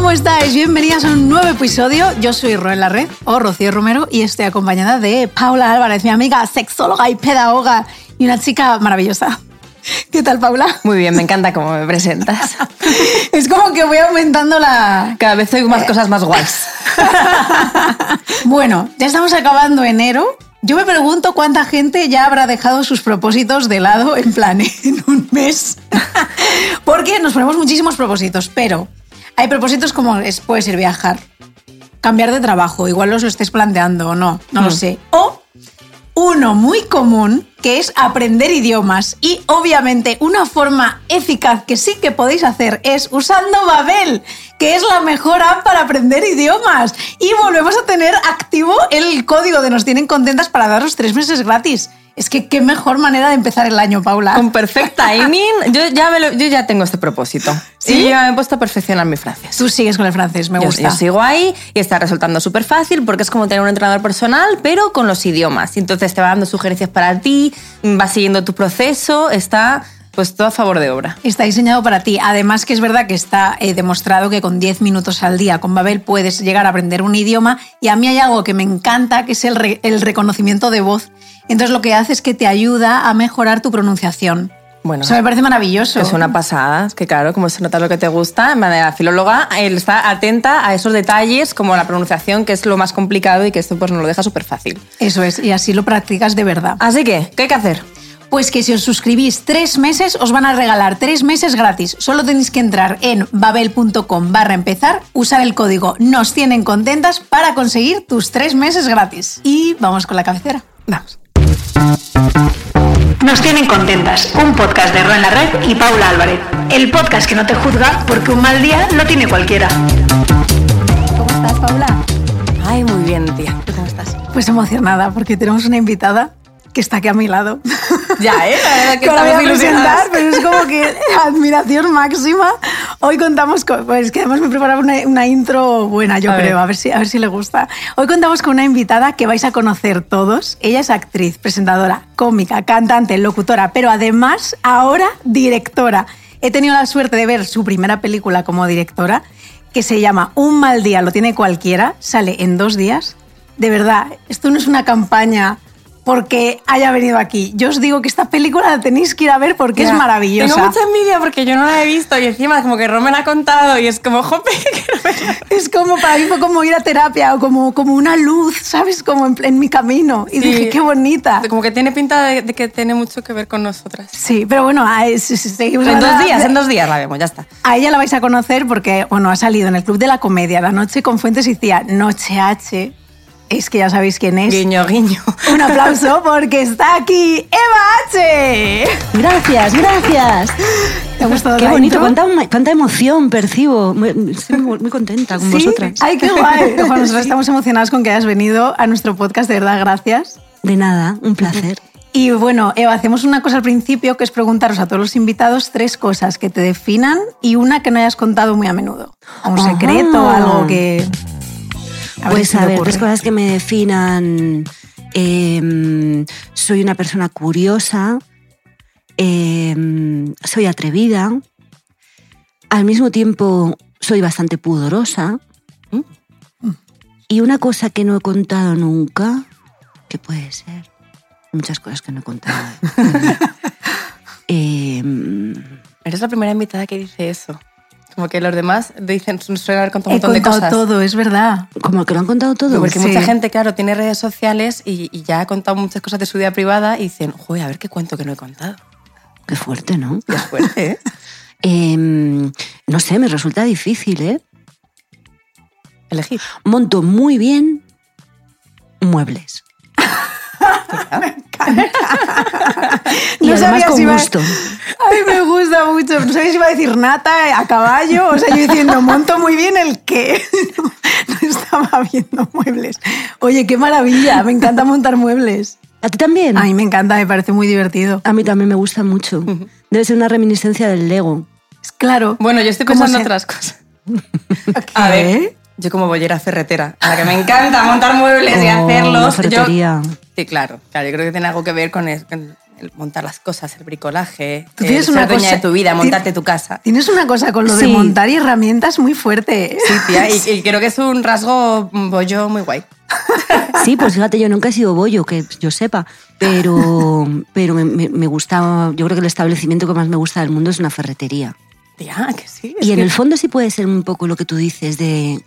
¿Cómo estáis? Bienvenidas a un nuevo episodio. Yo soy Ro en la Red, o Rocío Romero, y estoy acompañada de Paula Álvarez, mi amiga sexóloga y pedagoga, y una chica maravillosa. ¿Qué tal, Paula? Muy bien, me encanta cómo me presentas. Es como que voy aumentando la... Cada vez oigo más cosas más guays. Bueno, ya estamos acabando enero. Yo me pregunto cuánta gente ya habrá dejado sus propósitos de lado en plan en un mes. Porque nos ponemos muchísimos propósitos, pero hay propósitos como puede ser viajar, cambiar de trabajo, igual os lo estés planteando o no lo sé. O uno muy común, que es aprender idiomas. Y obviamente una forma eficaz que sí que podéis hacer es usando Babbel, que es la mejor app para aprender idiomas. Y volvemos a tener activo el código de Nos Tienen Contentas para daros 3 meses gratis. Es que qué mejor manera de empezar el año, Paula. Con perfect timing. Yo ya tengo este propósito. ¿Sí? Y yo ya me he puesto a perfeccionar mi francés. Tú sigues con el francés, me gusta. Yo sigo ahí y está resultando súper fácil porque es como tener un entrenador personal, pero con los idiomas. Y entonces te va dando sugerencias para ti, va siguiendo tu proceso, está pues todo a favor de obra. Está diseñado para ti. Además que es verdad que está demostrado que con 10 minutos al día con Babbel puedes llegar a aprender un idioma. Y a mí hay algo que me encanta, que es el reconocimiento de voz. Entonces lo que hace es que te ayuda a mejorar tu pronunciación. Bueno, eso me parece maravilloso. Es una pasada, es que claro, como se nota lo que te gusta, la filóloga está atenta a esos detalles como la pronunciación, que es lo más complicado y que esto pues nos lo deja súper fácil. Eso es, y así lo practicas de verdad. Así que, ¿qué hay que hacer? Pues que si os suscribís 3 meses, os van a regalar 3 meses gratis. Solo tenéis que entrar en babbel.com/empezar, usar el código Nos Tienen Contentas para conseguir tus 3 meses gratis. Y vamos con la cabecera. Vamos. Nos Tienen Contentas, un podcast de Ro en la Red y Paula Álvarez. El podcast que no te juzga porque un mal día lo tiene cualquiera. ¿Cómo estás, Paula? Ay, muy bien, tía. ¿Tú cómo estás? Pues emocionada porque tenemos una invitada que está aquí a mi lado. Ya, la verdad que no la voy a estamos presentar, pero es como que admiración máxima. Hoy contamos con... Pues que además me he preparado una intro buena, yo creo, a ver si le gusta. Hoy contamos con una invitada que vais a conocer todos. Ella es actriz, presentadora, cómica, cantante, locutora, pero además ahora directora. He tenido la suerte de ver su primera película como directora, que se llama Un mal día lo tiene cualquiera, sale en 2 días. De verdad, esto no es una campaña porque haya venido aquí. Yo os digo que esta película la tenéis que ir a ver porque es maravillosa. Tengo mucha envidia porque yo no la he visto y encima como que Ro me la ha contado y es como, jope, quiero verla. Es como, para mí fue como ir a terapia o como una luz, ¿sabes? Como en mi camino. Y sí, dije, qué bonita. Como que tiene pinta de que tiene mucho que ver con nosotras. Sí, pero bueno, seguimos. En 2 días la vemos, ya está. A ella la vais a conocer porque, bueno, ha salido en el Club de la Comedia, La Noche con Fuentes y Cía, Noche H. Es que ya sabéis quién es. Guiño, guiño. Un aplauso porque está aquí Eva H. Gracias. ¿Te ha gustado? Qué bonito, cuánta emoción percibo. Estoy muy contenta con vosotras. Ay, qué guay. Bueno, nosotros estamos emocionadas con que hayas venido a nuestro podcast, de verdad, gracias. De nada, un placer. Y bueno, Eva, hacemos una cosa al principio, que es preguntaros a todos los invitados 3 cosas que te definan y una que no hayas contado muy a menudo. Un secreto, algo que... Pues a ver, 3 cosas que me definan. Soy una persona curiosa, soy atrevida, al mismo tiempo soy bastante pudorosa. Y una cosa que no he contado nunca, ¿qué puede ser? Muchas cosas que no he contado. Eres la primera invitada que dice eso. Como que los demás dicen, suelen haber contado un montón de cosas. He contado todo, es verdad. ¿Como que lo han contado todo? Porque mucha gente, claro, tiene redes sociales y ya ha contado muchas cosas de su vida privada y dicen, joder, a ver qué cuento que no he contado. Qué fuerte, ¿no? Qué fuerte, ¿eh? No sé, me resulta difícil, ¿eh? Elegir. Monto muy bien muebles. Me encanta. Y además con gusto. A mí me gusta mucho. No sabía si iba a decir nata a caballo. O sea, yo diciendo, monto muy bien el qué. No estaba viendo muebles. Oye, qué maravilla. Me encanta montar muebles. ¿A ti también? A mí me encanta, me parece muy divertido. A mí también me gusta mucho. Debe ser una reminiscencia del Lego. Claro. Bueno, yo estoy pensando en otras cosas. A ver, yo como bollera ferretera, a la que me encanta montar muebles y hacerlos. Una ferretería. Sí, claro, yo creo que tiene algo que ver con el montar las cosas, el bricolaje, Tú tienes ser una dueña cosa- de tu vida, montarte tu casa. Tienes una cosa con lo de Sí. montar y herramientas muy fuerte. ¿eh? Sí, tía, y creo que es un rasgo bollo muy guay. Sí, pues fíjate, yo nunca he sido bollo, que yo sepa, pero me gusta, yo creo que el establecimiento que más me gusta del mundo es una ferretería. Tía, que sí. Y en el fondo sí puede ser un poco lo que tú dices de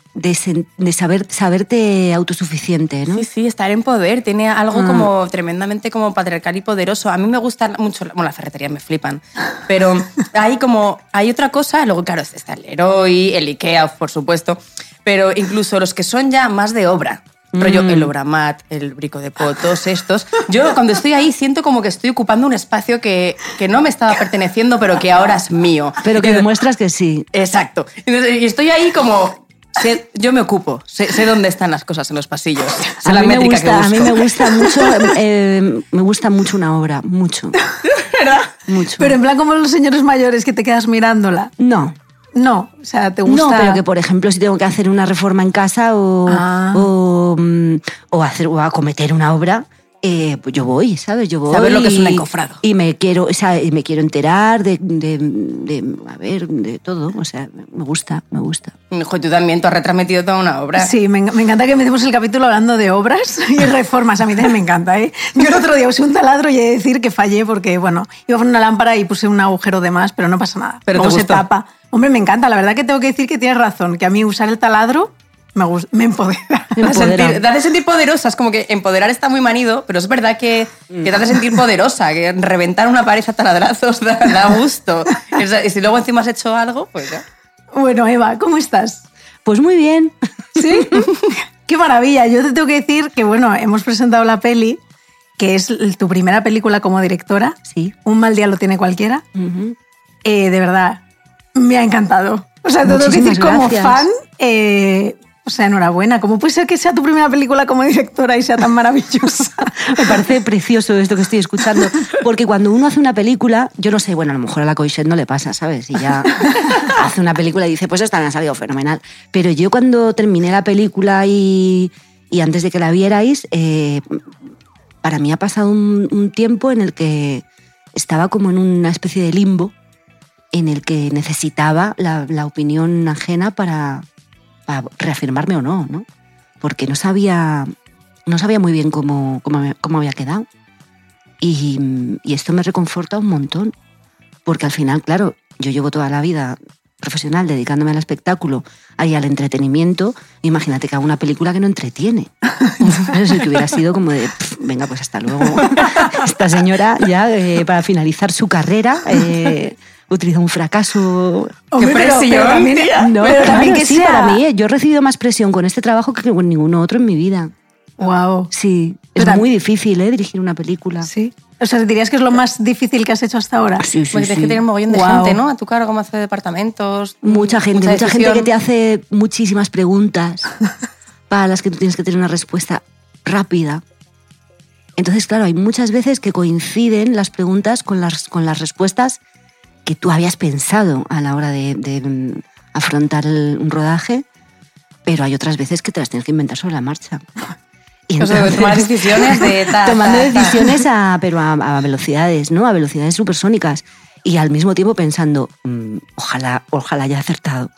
saberte autosuficiente, ¿no? Sí, sí, estar en poder. Tiene algo como tremendamente como patriarcal y poderoso. A mí me gustan mucho, bueno, las ferreterías me flipan, pero hay otra cosa, luego claro, está el Leroy, el Ikea, por supuesto, pero incluso los que son ya más de obra, rollo el Obramat, el Brico de Po, todos estos, yo cuando estoy ahí siento como que estoy ocupando un espacio que no me estaba perteneciendo, pero que ahora es mío. Pero que demuestras que sí. Exacto. Entonces, y estoy ahí como... yo me ocupo, sé dónde están las cosas en los pasillos, sé la métrica que busco. A mí me gusta mucho una obra, mucho. ¿Verdad? Mucho. Pero en plan como los señores mayores que te quedas mirándola. No. No, o sea, te gusta... No, pero que por ejemplo si tengo que hacer una reforma en casa o acometer una obra, pues yo voy, ¿sabes? Yo voy. Saber lo que es un encofrado. Y me quiero enterar de todo. O sea, me gusta. Hijo, tú también, tú has retransmitido toda una obra. Sí, me encanta que empecemos el capítulo hablando de obras y reformas. A mí también me encanta, ¿eh? Yo el otro día usé un taladro y he de decir que fallé porque, bueno, iba a poner una lámpara y puse un agujero de más, pero no pasa nada. Pero luego te se gustó. tapa. Hombre, me encanta. La verdad que tengo que decir que tienes razón, que a mí usar el taladro me empodera. Te hace sentir poderosa, es como que empoderar está muy manido, pero es verdad que te hace sentir poderosa, que reventar una pared a taladrazos da gusto. Y si luego encima has hecho algo, pues ya. Bueno, Eva, ¿cómo estás? Pues muy bien. ¿Sí? ¡Qué maravilla! Yo te tengo que decir que, bueno, hemos presentado la peli, que es tu primera película como directora. Sí. Un mal día lo tiene cualquiera. Ujú. De verdad, me ha encantado. O sea, te tengo que Muchísimas decir como gracias. fan, o sea, enhorabuena. ¿Cómo puede ser que sea tu primera película como directora y sea tan maravillosa? Me parece precioso esto que estoy escuchando, porque cuando uno hace una película, yo no sé, bueno, a lo mejor a la Coixet no le pasa, ¿sabes? Y ya hace una película y dice, pues esta me ha salido fenomenal. Pero yo cuando terminé la película y antes de que la vierais, para mí ha pasado un tiempo en el que estaba como en una especie de limbo, en el que necesitaba la opinión ajena para reafirmarme o no, ¿no? Porque no sabía muy bien cómo había quedado. Y esto me reconforta un montón, porque al final, claro, yo llevo toda la vida profesional dedicándome al espectáculo y al entretenimiento. Imagínate que hago una película que no entretiene. Es que hubiera sido como de, venga, pues hasta luego. Esta señora ya, para finalizar su carrera, utiliza un fracaso. Hombre, pero también, No, pero claro, también que sí, sea... para mí, yo he recibido más presión con este trabajo que con ninguno otro en mi vida. Wow. Sí, es Pero muy difícil, dirigir una película. Sí. O sea, ¿dirías que es lo más difícil que has hecho hasta ahora? Sí, sí, Porque tienes sí. que tener un mogollón de Guau. gente, ¿no? A tu cargo, como hace departamentos. Mucha gente decisión. que te hace muchísimas preguntas para las que tú tienes que tener una respuesta rápida. Entonces, claro, hay muchas veces que coinciden las preguntas con las respuestas que tú habías pensado a la hora de afrontar un rodaje, pero hay otras veces que te las tienes que inventar sobre la marcha. Y O sea, entonces, tomar decisiones de... tomando decisiones pero a velocidades, ¿no? A velocidades supersónicas. Y al mismo tiempo pensando, ojalá haya acertado.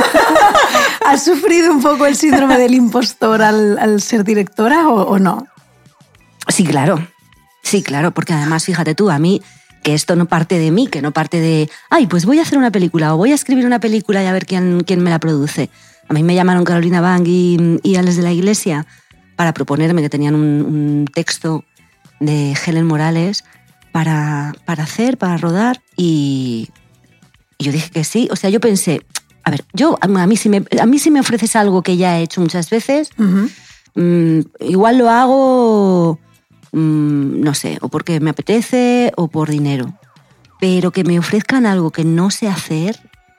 ¿Has sufrido un poco el síndrome del impostor al ser directora o no? Sí, claro, porque además, fíjate tú, a mí, que esto no parte de mí, que no parte de, ay, pues voy a hacer una película o voy a escribir una película y a ver quién me la produce. A mí me llamaron Carolina Bang y Alex de la Iglesia para proponerme que tenían un texto de Helen Morales para rodar y yo dije que sí. O sea, yo pensé, a ver, a mí si me ofreces algo que ya he hecho muchas veces, igual lo hago, no sé, o porque me apetece o por dinero. Pero que me ofrezcan algo que no sé hacer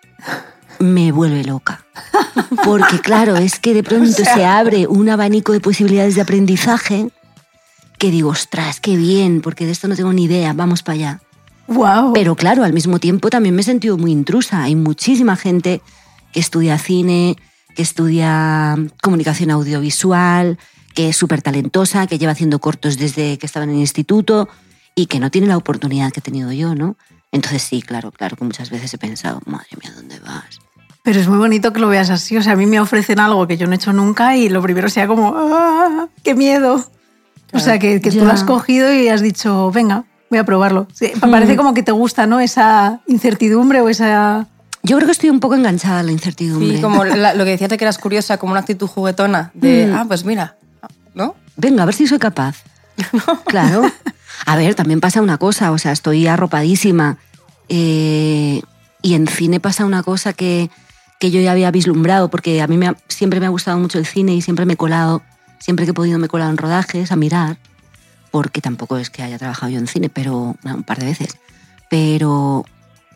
me vuelve loca. Porque claro, es que de pronto se abre un abanico de posibilidades de aprendizaje que digo, ostras, qué bien, porque de esto no tengo ni idea, vamos para allá. Wow. Pero claro, al mismo tiempo también me he sentido muy intrusa. Hay muchísima gente que estudia cine, que estudia comunicación audiovisual, que es súper talentosa, que lleva haciendo cortos desde que estaba en el instituto y que no tiene la oportunidad que he tenido yo, ¿no? Entonces sí, claro que muchas veces he pensado, madre mía, ¿dónde vas? Pero es muy bonito que lo veas así. O sea, a mí me ofrecen algo que yo no he hecho nunca y lo primero sea como, ¡ah, qué miedo! Claro. O sea, que tú lo has cogido y has dicho, venga, voy a probarlo. Sí, parece como que te gusta, ¿no? Esa incertidumbre o esa... Yo creo que estoy un poco enganchada a la incertidumbre. Sí, como lo que decías de que eras curiosa, como una actitud juguetona de, pues mira, ¿no? Venga, a ver si soy capaz. No. Claro. A ver, también pasa una cosa, o sea, estoy arropadísima y en cine pasa una cosa que yo ya había vislumbrado, porque a mí siempre me ha gustado mucho el cine y siempre me he colado, siempre que he podido me he colado en rodajes a mirar, porque tampoco es que haya trabajado yo en cine, pero un par de veces. Pero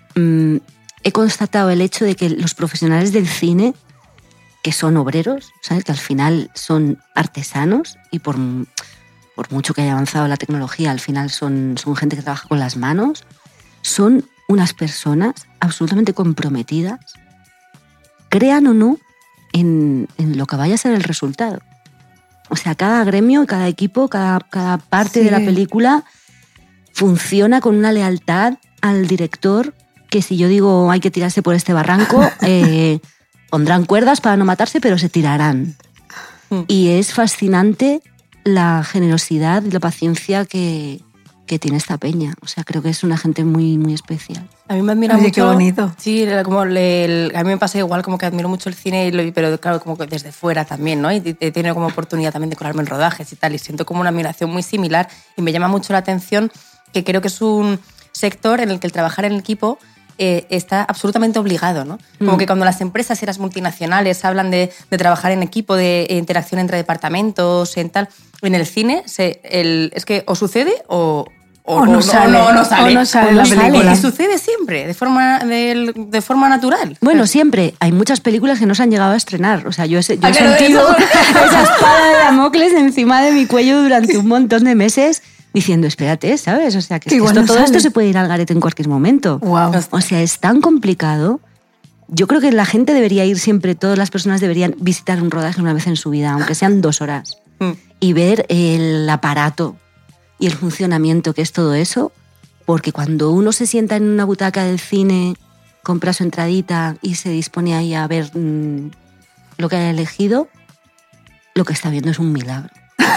he constatado el hecho de que los profesionales del cine, que son obreros, ¿sabes? Que al final son artesanos y por mucho que haya avanzado la tecnología, al final son gente que trabaja con las manos, son unas personas absolutamente comprometidas, crean o no, en lo que vaya a ser el resultado. O sea, cada gremio, cada equipo, cada parte de la película funciona con una lealtad al director que si yo digo hay que tirarse por este barranco, pondrán cuerdas para no matarse, pero se tirarán. Y es fascinante la generosidad y la paciencia que tiene esta peña. O sea, creo que es una gente muy, muy especial. A mí me admira mucho. Qué bonito. Sí, como a mí me pasa igual, como que admiro mucho el cine, pero claro, como que desde fuera también, ¿no? Y he tenido como oportunidad también de colarme en rodajes y tal, y siento como una admiración muy similar y me llama mucho la atención que creo que es un sector en el que el trabajar en equipo está absolutamente obligado, ¿no? Como que cuando las empresas y las multinacionales hablan de trabajar en equipo, de interacción entre departamentos, en tal, en el cine es que o sucede o no sale la película. Y sucede siempre, de forma natural. Bueno, siempre. Hay muchas películas que no se han llegado a estrenar. O sea, yo he sentido esa espada de Damocles encima de mi cuello durante un montón de meses diciendo, espérate, ¿sabes? O sea, que todo esto se puede ir al garete en cualquier momento. Wow. O sea, es tan complicado. Yo creo que la gente debería ir siempre, todas las personas deberían visitar un rodaje una vez en su vida, aunque sean 2 horas, y ver el aparato y el funcionamiento que es todo eso, porque cuando uno se sienta en una butaca del cine, compra su entradita y se dispone ahí a ver lo que haya elegido, lo que está viendo es un milagro.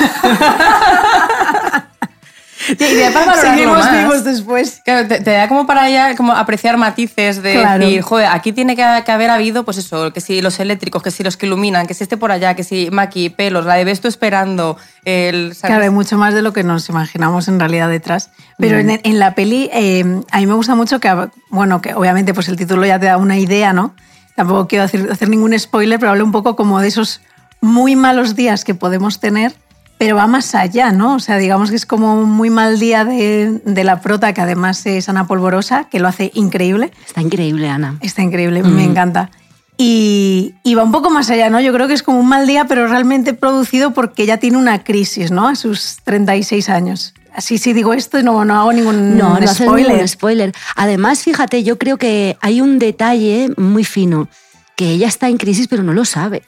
Seguimos vivos después. Claro, te da como para ya como apreciar matices de decir, joder, aquí tiene que haber habido, pues eso, que si los eléctricos, que si los que iluminan, que si este por allá, que si maqui, pelos, la de ves tú esperando. ¿Sabes? Claro, hay mucho más de lo que nos imaginamos en realidad detrás. Pero en la peli, a mí me gusta mucho que obviamente pues el título ya te da una idea, ¿no? Tampoco quiero hacer ningún spoiler, pero hablo un poco como de esos muy malos días que podemos tener, pero va más allá, ¿no? O sea, digamos que es como un muy mal día de la prota, que además es Ana Polvorosa, que lo hace increíble. Está increíble, Ana. Está increíble, me encanta. Y va un poco más allá, ¿no? Yo creo que es como un mal día, pero realmente producido porque ella tiene una crisis, ¿no? A sus 36 años. Así sí digo esto y no hago ningún spoiler. Ningún spoiler. Además, fíjate, yo creo que hay un detalle muy fino, que ella está en crisis pero no lo sabe.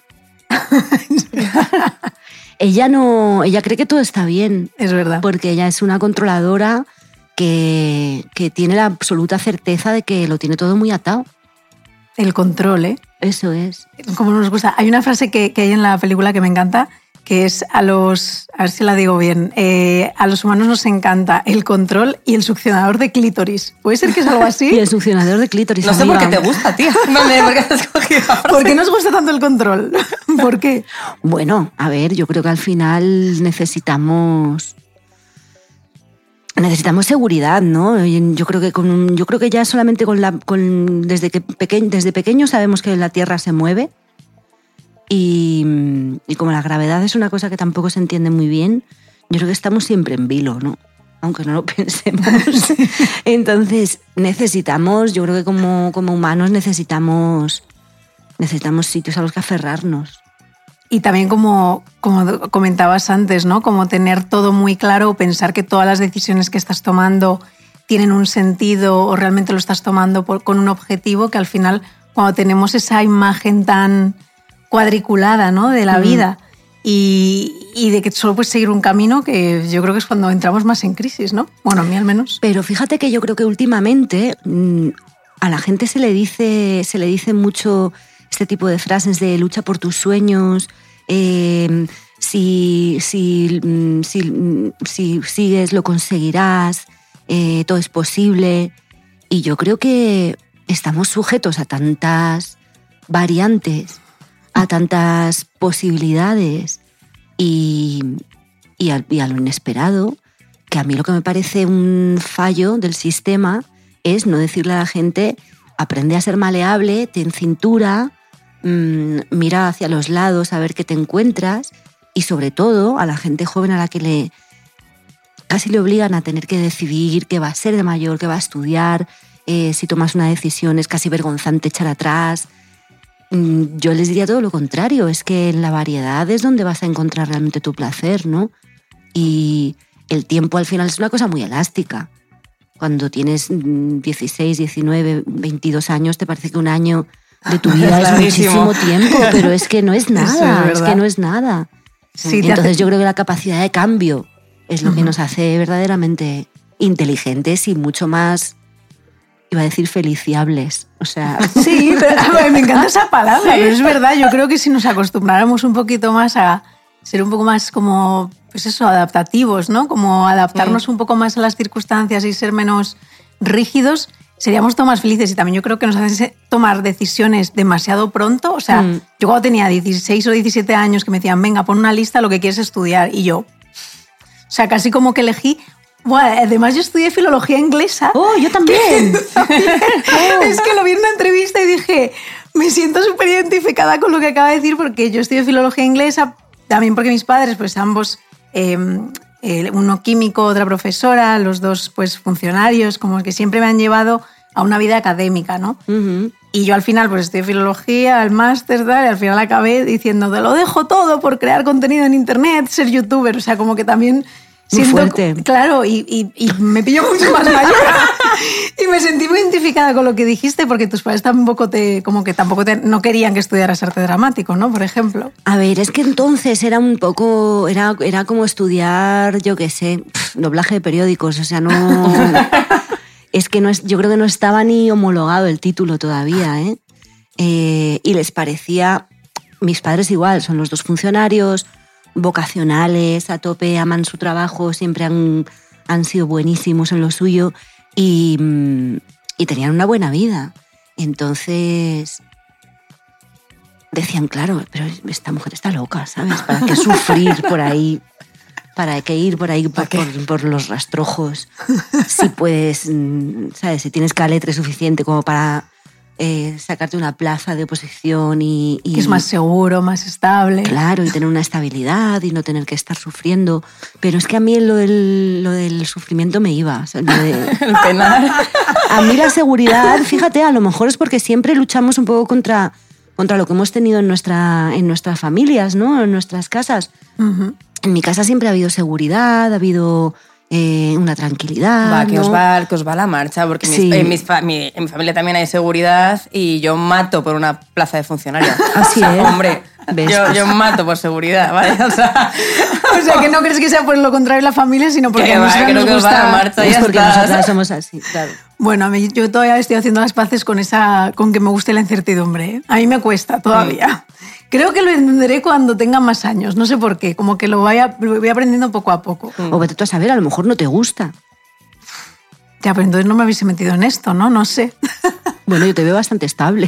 Ella cree que todo está bien. Es verdad. Porque ella es una controladora que tiene la absoluta certeza de que lo tiene todo muy atado. El control, ¿eh? Eso es. Como nos gusta. Hay una frase que hay en la película que me encanta, que es a ver si la digo bien, a los humanos nos encanta el control y el succionador de clítoris. ¿Puede ser que es algo así? Y el succionador de clítoris. No sé por qué te gusta, tía. ¿Por qué has escogido la frase? ¿Por qué nos gusta tanto el control? ¿Por qué? Bueno, a ver, yo creo que al final necesitamos seguridad, ¿no? Yo creo que ya solamente desde pequeño sabemos que la Tierra se mueve. Y como la gravedad es una cosa que tampoco se entiende muy bien, yo creo que estamos siempre en vilo, ¿no? Aunque no lo pensemos. Entonces yo creo que como humanos necesitamos sitios a los que aferrarnos. Y también como comentabas antes, ¿no? Como tener todo muy claro, pensar que todas las decisiones que estás tomando tienen un sentido o realmente lo estás tomando con un objetivo, que al final cuando tenemos esa imagen tan cuadriculada, ¿no? De la vida, y de que solo puedes seguir un camino que yo creo que es cuando entramos más en crisis, ¿no? Bueno, a mí al menos. Pero fíjate que yo creo que últimamente a la gente se le dice mucho este tipo de frases de lucha por tus sueños, si sigues lo conseguirás, todo es posible. Y yo creo que estamos sujetos a tantas variantes, a tantas posibilidades y a lo inesperado, que a mí lo que me parece un fallo del sistema es no decirle a la gente: aprende a ser maleable, ten cintura, mira hacia los lados a ver qué te encuentras, y sobre todo a la gente joven a la que casi le obligan a tener que decidir qué va a ser de mayor, qué va a estudiar, si tomas una decisión es casi vergonzante echar atrás. Yo les diría todo lo contrario, es que en la variedad es donde vas a encontrar realmente tu placer, ¿no? Y el tiempo al final es una cosa muy elástica. Cuando tienes 16, 19, 22 años, te parece que un año de tu vida es muchísimo tiempo, pero es que no es nada, es que no es nada. Sí, entonces yo creo que la capacidad de cambio es lo que nos hace verdaderamente inteligentes y mucho más, iba a decir, feliciables. O sea... Sí, pero me encanta esa palabra, pero es verdad, yo creo que si nos acostumbráramos un poquito más a ser un poco más como, pues eso, adaptativos, ¿no? Como adaptarnos un poco más a las circunstancias y ser menos rígidos, seríamos todos más felices. Y también yo creo que nos hace tomar decisiones demasiado pronto. O sea, yo cuando tenía 16 o 17 años que me decían, venga, pon una lista de lo que quieres estudiar, y yo, o sea, casi como que elegí. Bueno, además yo estudié filología inglesa. ¡Oh, yo también! Es que lo vi en una entrevista y dije, me siento súper identificada con lo que acaba de decir, porque yo estudié filología inglesa, también porque mis padres, pues ambos, uno químico, otra profesora, los dos pues funcionarios, como que siempre me han llevado a una vida académica, ¿no? Y yo al final pues estudié filología, el máster, tal, y al final acabé diciendo, te lo dejo todo por crear contenido en internet, ser youtuber, o sea, como que también... Muy fuerte. Claro, y me pilló mucho más mayor. Y me sentí muy identificada con lo que dijiste, porque tus padres tampoco no querían que estudiaras arte dramático, ¿no? Por ejemplo. A ver, es que entonces era un poco... Era como estudiar, yo qué sé, doblaje de periódicos. O sea, no... Es que yo creo que no estaba ni homologado el título todavía, ¿eh? Y les parecía... Mis padres igual, son los dos funcionarios... vocacionales, a tope, aman su trabajo, siempre han sido buenísimos en lo suyo y tenían una buena vida. Entonces decían, claro, pero esta mujer está loca, ¿sabes? ¿Para qué sufrir por ahí? ¿Para qué ir por ahí por los rastrojos? Si puedes, ¿sabes? Si tienes caletre suficiente como para... sacarte una plaza de oposición y... Que es más seguro, más estable. Claro, y tener una estabilidad y no tener que estar sufriendo. Pero es que a mí lo del sufrimiento me iba. O sea, el penar. A mí la seguridad, fíjate, a lo mejor es porque siempre luchamos un poco contra lo que hemos tenido en nuestras familias, ¿no? En nuestras casas. En mi casa siempre ha habido seguridad, ha habido... una tranquilidad. Va, que, ¿no? os va la marcha, porque sí. en mi familia también hay seguridad y yo mato por una plaza de funcionaria. Así es. Hombre, yo mato por seguridad, ¿vale? O sea, que no crees que sea por lo contrario la familia, sino porque que no os va la marcha. Es porque nosotras somos así, claro. Bueno, yo todavía estoy haciendo las paces con que me guste la incertidumbre, ¿eh? A mí me cuesta todavía. Creo que lo entenderé cuando tenga más años, no sé por qué, como que lo voy aprendiendo poco a poco. O vete tú a saber, a lo mejor no te gusta. Ya, pero entonces no me habéis metido en esto, ¿no? No sé. Bueno, yo te veo bastante estable.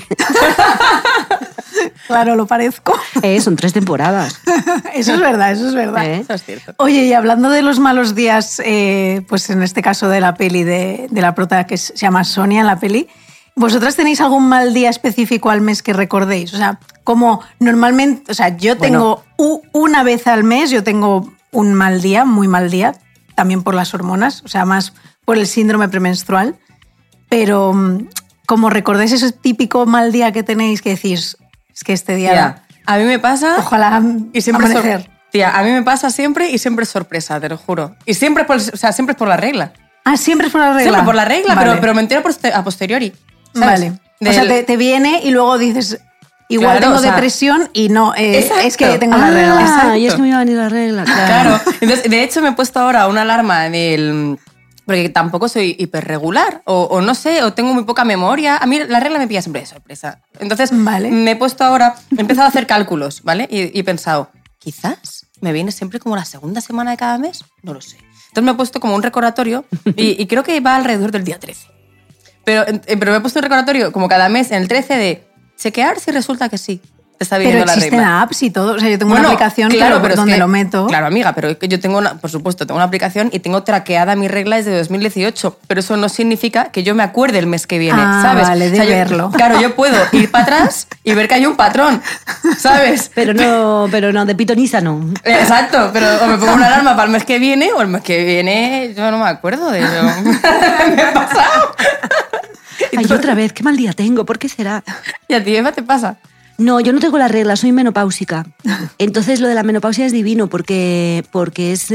Claro, lo parezco. Son 3 temporadas. Eso es verdad, eso es verdad. Eso es cierto. Oye, y hablando de los malos días, pues en este caso de la peli de la prota que se llama Sonia en la peli, ¿vosotras tenéis algún mal día específico al mes que recordéis? O sea, como normalmente, o sea, yo tengo una vez al mes, yo tengo un mal día, muy mal día, también por las hormonas, o sea, más por el síndrome premenstrual, pero como recordáis ese típico mal día que tenéis que decís, es que este día... Tía, a mí me pasa... Ojalá y siempre amanecer. Tía, a mí me pasa siempre y siempre es sorpresa, te lo juro. Y siempre siempre es por la regla. Ah, siempre es por la regla. Siempre por la regla, vale. pero me entero a posteriori. ¿sabes? Vale. O sea, te viene y luego dices, igual Claro, tengo o sea, depresión y no, es exacto. que tengo la regla. Exacto. Y es que me iba a venir la regla, Claro. Entonces, de hecho, me he puesto ahora una alarma porque tampoco soy hiperregular, o no sé, o tengo muy poca memoria. A mí la regla me pilla siempre de sorpresa. Entonces, Vale. me he puesto ahora, he empezado a hacer cálculos, ¿vale? Y he pensado, quizás me viene siempre como la segunda semana de cada mes, no lo sé. Entonces me he puesto como un recordatorio y creo que va alrededor del día 13. Pero me he puesto un recordatorio como cada mes en el 13 de chequear si resulta que sí. Te está Pero viniendo la existen regla. apps y todo. O sea, yo tengo una aplicación pero es donde que- lo meto. Claro, amiga, pero es que yo tengo, por supuesto, tengo una aplicación y tengo traqueada mi regla desde 2018, pero eso no significa que yo me acuerde el mes que viene, Ah, ¿sabes? vale, de verlo. Claro, yo puedo ir para atrás y ver que hay un patrón, ¿sabes? Pero no, de pitonisa no. Exacto, pero o me pongo una alarma para el mes que viene o el mes que viene yo no me acuerdo de eso. Me ha pasado. Ay, otra vez, qué mal día tengo, ¿por qué será? ¿Y a ti, Eva, te pasa? No, yo no tengo la regla, soy menopáusica. Entonces lo de la menopausia es divino porque es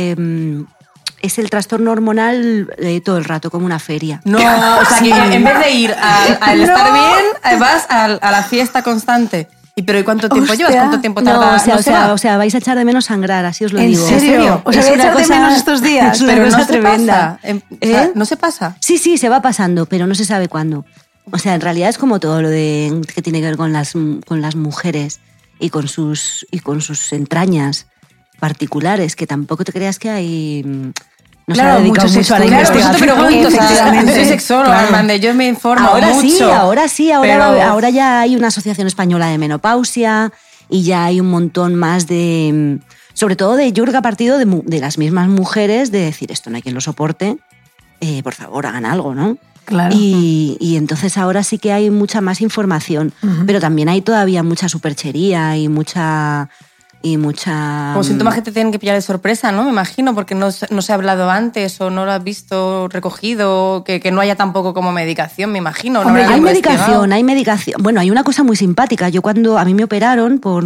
el trastorno hormonal todo el rato, como una feria. No, o sea, Sí. que en vez de ir al estar bien, vas a la fiesta constante. ¿Pero y cuánto tiempo Hostia. llevas? ¿Cuánto tiempo No, tarda? o sea, vais a echar de menos sangrar, así os lo ¿En digo. serio? O sea, Es voy a una echar de cosa- menos estos días. Es una Pero cosa no se tremenda. pasa. O sea, ¿no se pasa? Sí, se va pasando, pero no se sabe cuándo. O sea, en realidad es como todo lo que tiene que ver con las mujeres y con sus entrañas particulares, que tampoco te creas que hay... No se ha Claro, dedicado muchos mucho a la estudios. Claro, por eso te investigación. pregunto. O sea, Efectivamente. yo soy sexóloga, Claro. Armande, yo me informo Ahora mucho. sí, ahora ya hay una asociación española de menopausia y ya hay un montón más de... Sobre todo yo creo que a partido de las mismas mujeres de decir esto no hay quien lo soporte, por favor hagan algo, ¿no? Claro. Y entonces ahora sí que hay mucha más información, pero también hay todavía mucha superchería y mucha... Como síntomas que te tienen que pillar de sorpresa, ¿no? Me imagino, porque no se ha hablado antes o no lo has visto recogido, que no haya tampoco como medicación, me imagino. ¿no? Hombre, Habrán investigado. hay medicación. Bueno, hay una cosa muy simpática. Yo cuando a mí me operaron por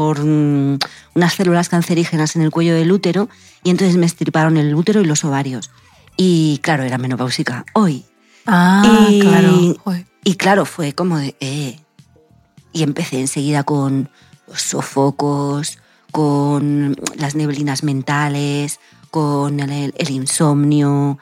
unas células cancerígenas en el cuello del útero y entonces me extirparon el útero y los ovarios. Y claro, era menopáusica hoy. Claro. Joder. Y claro, fue como de... Y empecé enseguida con los sofocos, con las neblinas mentales, con el insomnio,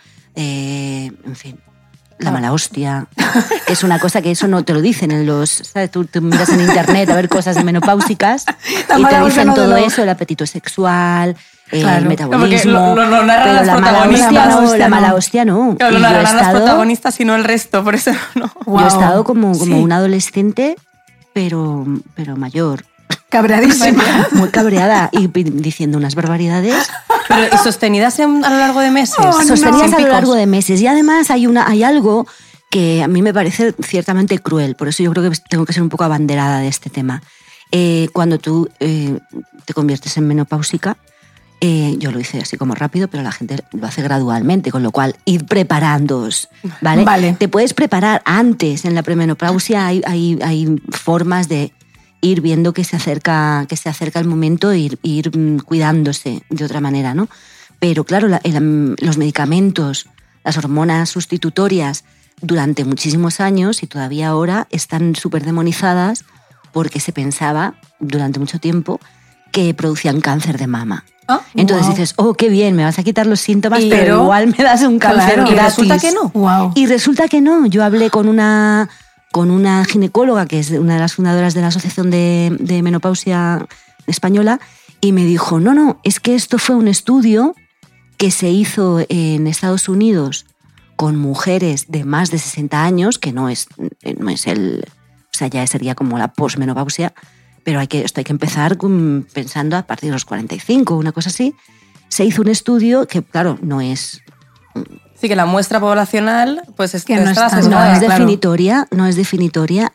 en fin, la mala hostia. Que es una cosa que eso no te lo dicen en los... ¿sabes? Tú miras en internet a ver cosas de menopáusicas La y te mala hostia dicen no todo te lo- eso, el apetito sexual, Claro. el metabolismo. No, porque lo narran pero las la mala protagonistas. hostia no, la mala hostia no. Claro, Y no yo he narran las estado- protagonistas, sino el resto, por eso no. yo he estado como Sí. una adolescente, pero mayor. Cabreadísima. Muy cabreada y diciendo unas barbaridades Pero, ¿y sostenidas a lo largo de meses? Oh, no. sostenidas Sin a lo picos. largo de meses. Y además hay algo que a mí me parece ciertamente cruel, por eso yo creo que tengo que ser un poco abanderada de este tema. Cuando tú te conviertes en menopáusica, yo lo hice así como rápido, pero la gente lo hace gradualmente, con lo cual ir preparándoos, ¿vale? Vale. Te puedes preparar antes, en la premenopausia hay formas de ir viendo que se acerca el momento e ir cuidándose de otra manera, ¿no? Pero claro, los medicamentos, las hormonas sustitutorias, durante muchísimos años y todavía ahora están súper demonizadas porque se pensaba durante mucho tiempo que producían cáncer de mama. Ah, Entonces wow. dices, oh, qué bien, me vas a quitar los síntomas, pero Pero- igual me das un cáncer Claro. Y gratis. resulta que no. Wow. Y resulta que no. Yo hablé con una ginecóloga, que es una de las fundadoras de la Asociación de Menopausia Española, y me dijo, no, es que esto fue un estudio que se hizo en Estados Unidos con mujeres de más de 60 años, que no es el... O sea, ya sería como la posmenopausia, pero esto hay que empezar pensando a partir de los 45, una cosa así. Se hizo un estudio que, claro, no es... Sí, que la muestra poblacional, pues es Que no está es tan- sesgada, No es claro. definitoria, no es definitoria.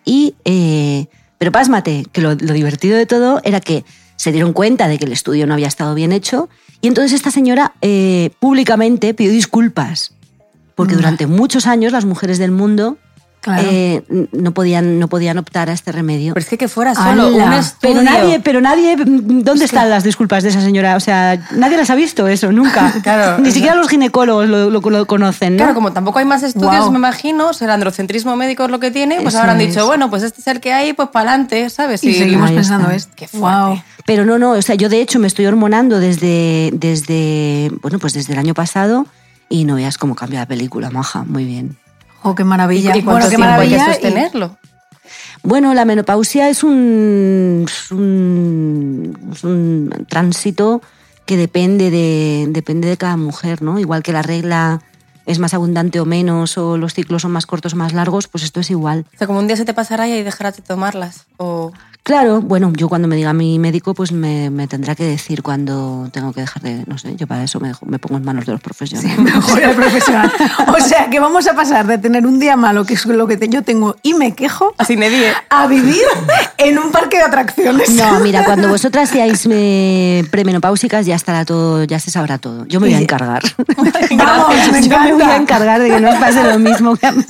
Pero pásmate, que lo divertido de todo era que se dieron cuenta de que el estudio no había estado bien hecho y entonces esta señora públicamente pidió disculpas porque durante muchos años las mujeres del mundo Claro. no podían optar a este remedio. Pero es que fuera solo un ¡Hala! estudio. Pero nadie, ¿dónde están las disculpas de esa señora? O sea, nadie las ha visto eso, nunca. Claro, Ni siquiera los ginecólogos lo conocen, ¿no? Claro, como tampoco hay más estudios, Wow. me imagino, el androcentrismo médico es lo que tiene, pues Eso habrán es. dicho, bueno, pues este es el que hay, pues para adelante, ¿sabes? Y seguimos ahí pensando está. esto. Qué fuerte. Wow. Pero no, o sea, yo de hecho me estoy hormonando desde el año pasado y no veas cómo cambia la película, maja, muy bien. Oh, qué maravilla. ¿Y cuánto qué tiempo hay que maravilla. sostenerlo? Bueno, la menopausia es un tránsito que depende de cada mujer, ¿no? Igual que la regla es más abundante o menos, o los ciclos son más cortos o más largos, pues esto es igual. O sea, como un día se te pasará y dejarás de tomarlas. O... Claro, bueno, yo cuando me diga mi médico, pues me tendrá que decir cuando tengo que dejar de, no sé, yo para eso me pongo en manos de los profesionales. Mejor el profesional. O sea, que vamos a pasar de tener un día malo, que es lo que yo tengo, y me quejo, Así me dije. a vivir en un parque de atracciones. No, mira, cuando vosotras seáis premenopáusicas ya estará todo, ya se sabrá todo. Yo me voy a encargar. Vamos, me Yo me voy a encanta. encargar de que no os pase lo mismo que a mí.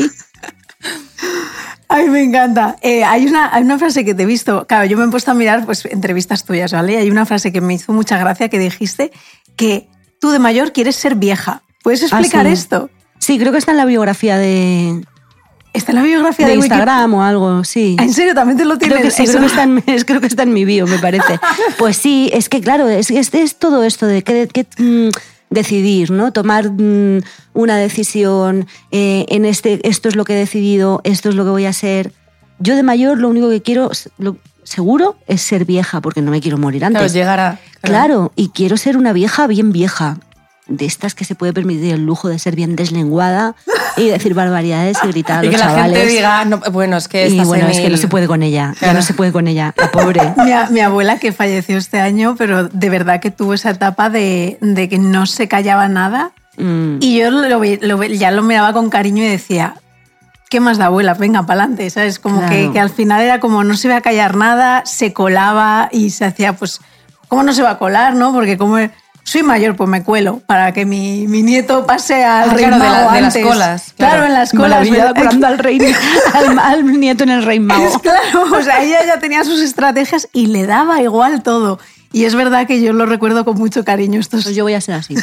Ay, me encanta. Hay una frase que te he visto. Claro, yo me he puesto a mirar pues, entrevistas tuyas, ¿vale? Y hay una frase que me hizo mucha gracia que dijiste que tú de mayor quieres ser vieja. ¿Puedes explicar sí. esto? Sí, creo que está en la biografía de Está en la biografía de Instagram o algo, sí. ¿En serio? ¿También te lo tienes? Creo que sí, Eso creo que está en mi bio, me parece. Pues sí, es que claro, es todo esto de que decidir, ¿no? Tomar una decisión, esto es lo que he decidido, esto es lo que voy a ser. Yo de mayor lo único que quiero, seguro, es ser vieja, porque no me quiero morir antes. Claro, llegar a... Claro, y quiero ser una vieja bien vieja, de estas que se puede permitir el lujo de ser bien deslenguada y decir barbaridades y gritar a Y los que la chavales. gente diga, no, bueno, es que Y esta bueno, es que no senil. se puede con ella, ya Claro. no se puede con ella, la pobre. Mi abuela, que falleció este año, pero de verdad que tuvo esa etapa de que no se callaba nada. Y yo ya lo miraba con cariño y decía, ¿qué más da, abuela? Venga, para adelante, ¿sabes? Como Claro. que al final era como no se iba a callar nada, se colaba y se hacía, pues, ¿cómo no se va a colar, no? Porque como soy mayor, pues me cuelo para que mi nieto pase al rey claro, mago de las antes. colas, Claro, claro. en las colas. Maravillada ¿verdad? curando al rey, al nieto en el rey mago. Es claro, o sea, ella ya tenía sus estrategias y le daba igual todo. Y es verdad que yo lo recuerdo con mucho cariño. Pues yo voy a ser así.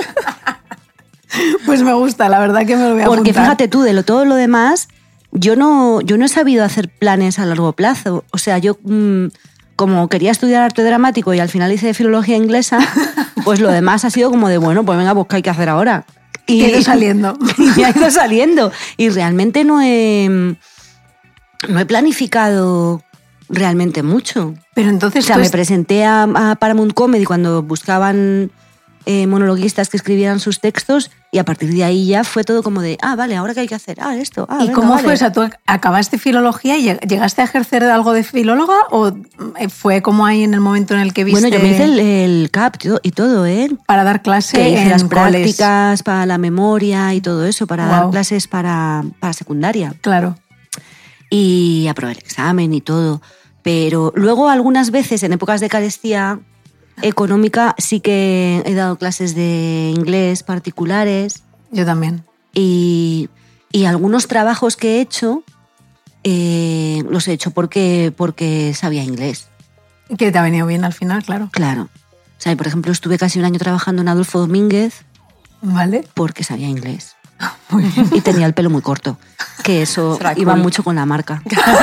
Pues me gusta, la verdad que me lo voy a Porque apuntar. fíjate tú, de todo lo demás, yo no he sabido hacer planes a largo plazo. O sea, yo como quería estudiar arte dramático y al final hice filología inglesa, pues lo demás ha sido como de, bueno, pues venga, pues ¿qué hay que hacer ahora? Y ha ido saliendo. Y ha ido saliendo. Y realmente no he planificado realmente mucho. Pero entonces O sea, tú me presenté a Paramount Comedy cuando buscaban monologuistas que escribieran sus textos y a partir de ahí ya fue todo como de, vale, ¿ahora qué hay que hacer? Esto. ¿Y venga, cómo vale. fue? O sea, ¿tú acabaste filología y llegaste a ejercer algo de filóloga o fue como ahí en el momento en el que viste Bueno, yo me hice el CAP y todo, ¿eh? para dar clase Que hice en las coles? prácticas para la memoria y todo eso, para dar Guau. clases para secundaria. Claro. Y aprobé el examen y todo. Pero luego algunas veces, en épocas de carestía económica, sí que he dado clases de inglés particulares Yo también. y algunos trabajos que he hecho los he hecho porque sabía inglés. Que te ha venido bien al final, claro. Claro. O sea, por ejemplo, estuve casi un año trabajando en Adolfo Domínguez ¿Vale? porque sabía inglés. Y tenía el pelo muy corto, que eso Será iba cool. mucho con la marca.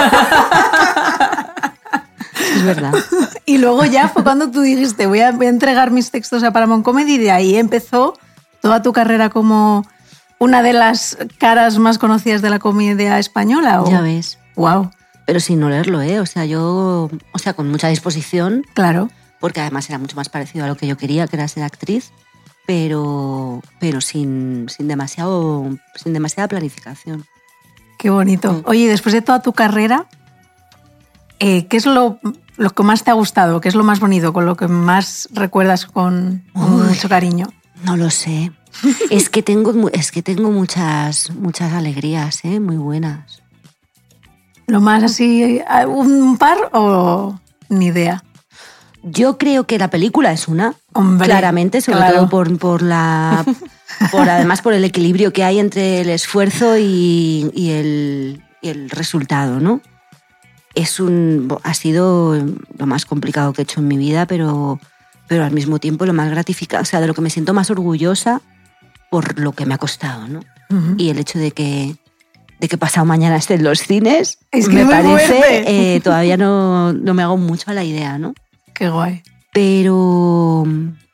Es verdad. Y luego ya fue cuando tú dijiste, voy a entregar mis textos a Paramount Comedy y de ahí empezó toda tu carrera como una de las caras más conocidas de la comedia española. ¿O? Ya ves. Wow, Pero sin olerlo, ¿eh? O sea, con mucha disposición, claro. porque además era mucho más parecido a lo que yo quería, que era ser actriz, pero sin demasiada planificación. Qué bonito. Oye, y después de toda tu carrera, ¿qué es lo que más te ha gustado? ¿Qué es lo más bonito? ¿Con lo que más recuerdas con mucho cariño? No lo sé. Es que tengo muchas alegrías, muy buenas. ¿Lo más así, un par o ni idea? Yo creo que la película es una, Hombre, claramente, sobre claro. todo además por el equilibrio que hay entre el esfuerzo y el resultado, ¿no? Ha sido lo más complicado que he hecho en mi vida, pero al mismo tiempo lo más gratificante, o sea, de lo que me siento más orgullosa por lo que me ha costado, ¿no? Y el hecho de que pasado mañana esté en los cines, es que me es muy parece, fuerte. todavía no me hago mucho a la idea, ¿no? Qué guay. Pero,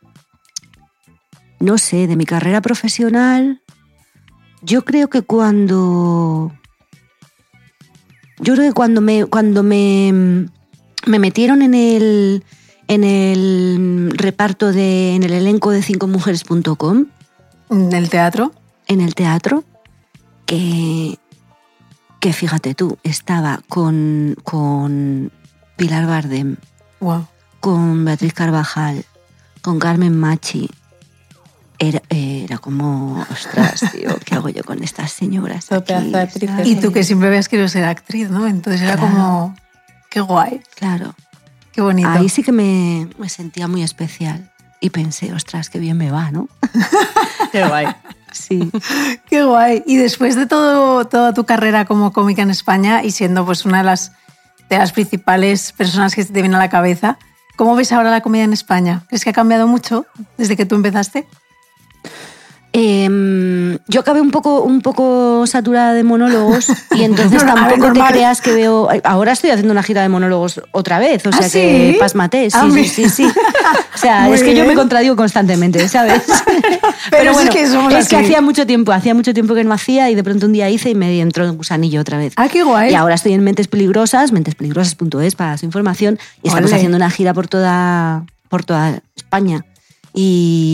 no sé, de mi carrera profesional, yo creo que cuando me metieron en el reparto en el elenco de 5mujeres.com, ¿En el teatro? en el teatro, que fíjate tú, estaba con Pilar Bardem, Wow. con Beatriz Carvajal, con Carmen Machi. Era como, ostras, tío, ¿qué hago yo con estas señoras Todo aquí? pedazo de actrices. ¿sabes? Y tú que siempre habías querido ser actriz, ¿no? Entonces era Claro. como, qué guay, Claro. qué bonito. Ahí sí que me sentía muy especial. Y pensé, ostras, qué bien me va, ¿no? Qué guay. Sí. Qué guay. Y después de toda tu carrera como cómica en España y siendo pues una de las principales personas que se te viene a la cabeza, ¿cómo ves ahora la comedia en España? ¿Crees que ha cambiado mucho desde que tú empezaste? Yo acabé un poco saturada de monólogos y entonces No, a ver, tampoco te normal. creas que veo... Ahora estoy haciendo una gira de monólogos otra vez, o sea ¿sí? que pásmate. Ah, Sí. O sea, Muy es que yo bien. me contradigo constantemente, ¿sabes? Pero es que somos es que así. hacía mucho tiempo que no hacía y de pronto un día hice y me entró un gusanillo otra vez. Ah, qué guay. Y ahora estoy en Mentes Peligrosas, mentespeligrosas.es para su información, y estamos Ole. haciendo una gira por toda España. Y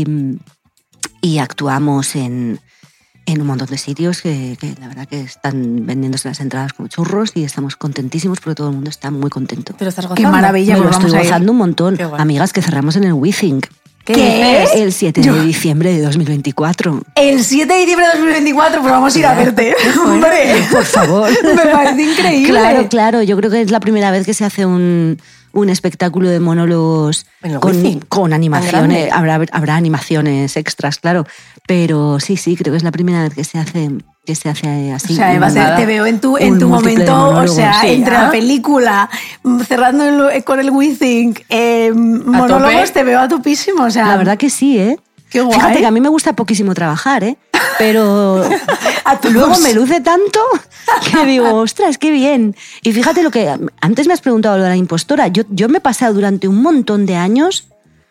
actuamos en un montón de sitios que la verdad que están vendiéndose las entradas como churros y estamos contentísimos porque todo el mundo está muy contento. ¿Te lo estás Qué gozando? maravilla, Me lo pues estoy vamos a ir. gozando un montón. Qué guay. Amigas, que cerramos en el WeThink. ¿Qué es? El 7 de diciembre de 2024. El 7 de diciembre de 2024, pues vamos a ir a verte. Hombre, Por favor. me parece increíble. Claro. Yo creo que es la primera vez que se hace un espectáculo de monólogos En el Wizzing. con Tan animaciones. grande. Habrá animaciones extras, claro. Pero sí, creo que es la primera vez que se hace así. O sea, va a ser, Nada. te veo en tu Un múltiple de momento, o monólogos. sea, Sí, entre ¿ah? la película, cerrando con el WeThink, monólogos, te veo a topísimo. O sea, La verdad que sí, ¿eh? Qué guay. Fíjate que a mí me gusta poquísimo trabajar, ¿eh? Pero A todos. luego me luce tanto que digo, ostras, qué bien. Y fíjate lo que... Antes me has preguntado lo de la impostora. Yo me he pasado durante un montón de años...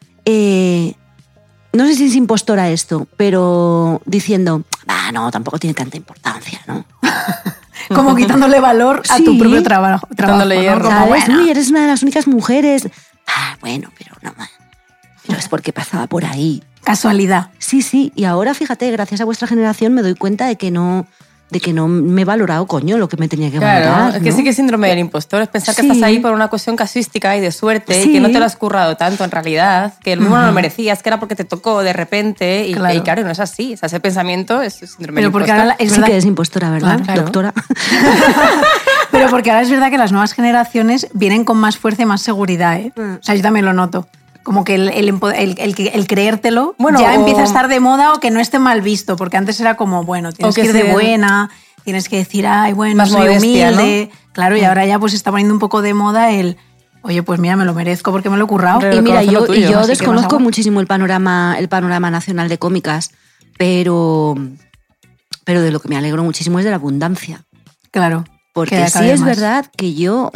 no sé si es impostora esto, pero diciendo, no, tampoco tiene tanta importancia, ¿no? como quitándole valor a tu Sí. propio trabajo. Dándole ¿no? hierro. Como, ¿Sabes? bueno, Uy, eres una de las únicas mujeres. Bueno, pero no más. Pero es porque pasaba por ahí. casualidad. Sí, y ahora fíjate, gracias a vuestra generación me doy cuenta de que no me he valorado, coño, lo que me tenía que Claro, valorar. es que ¿no? sí que es síndrome del impostor, es pensar que Sí. estás ahí por una cuestión casuística y de suerte Sí. y que no te lo has currado tanto en realidad, que lo mismo no lo merecías, que era porque te tocó de repente y claro, no es así. O sea, ese pensamiento es síndrome Pero del porque impostor. ahora es Sí verdad, que es impostora, ¿verdad, Claro. doctora? pero porque ahora es verdad que las nuevas generaciones vienen con más fuerza y más seguridad, ¿eh? O sea, yo también lo noto. Como que el creértelo Bueno, ya o- empieza a estar de moda o que no esté mal visto, porque antes era como, bueno, tienes O que que ir de se- buena, tienes que decir, ay, bueno, Más soy modestia, humilde. Claro, y ahora ya pues se está poniendo un poco de moda el, oye, pues mira, me lo merezco porque me lo he currado. Pero Y mira, reconocer lo tuyo, yo así que desconozco más agua. muchísimo el panorama nacional de cómicas, pero de lo que me alegro muchísimo es de la abundancia. Claro. Porque que sí cada vez es más. verdad que yo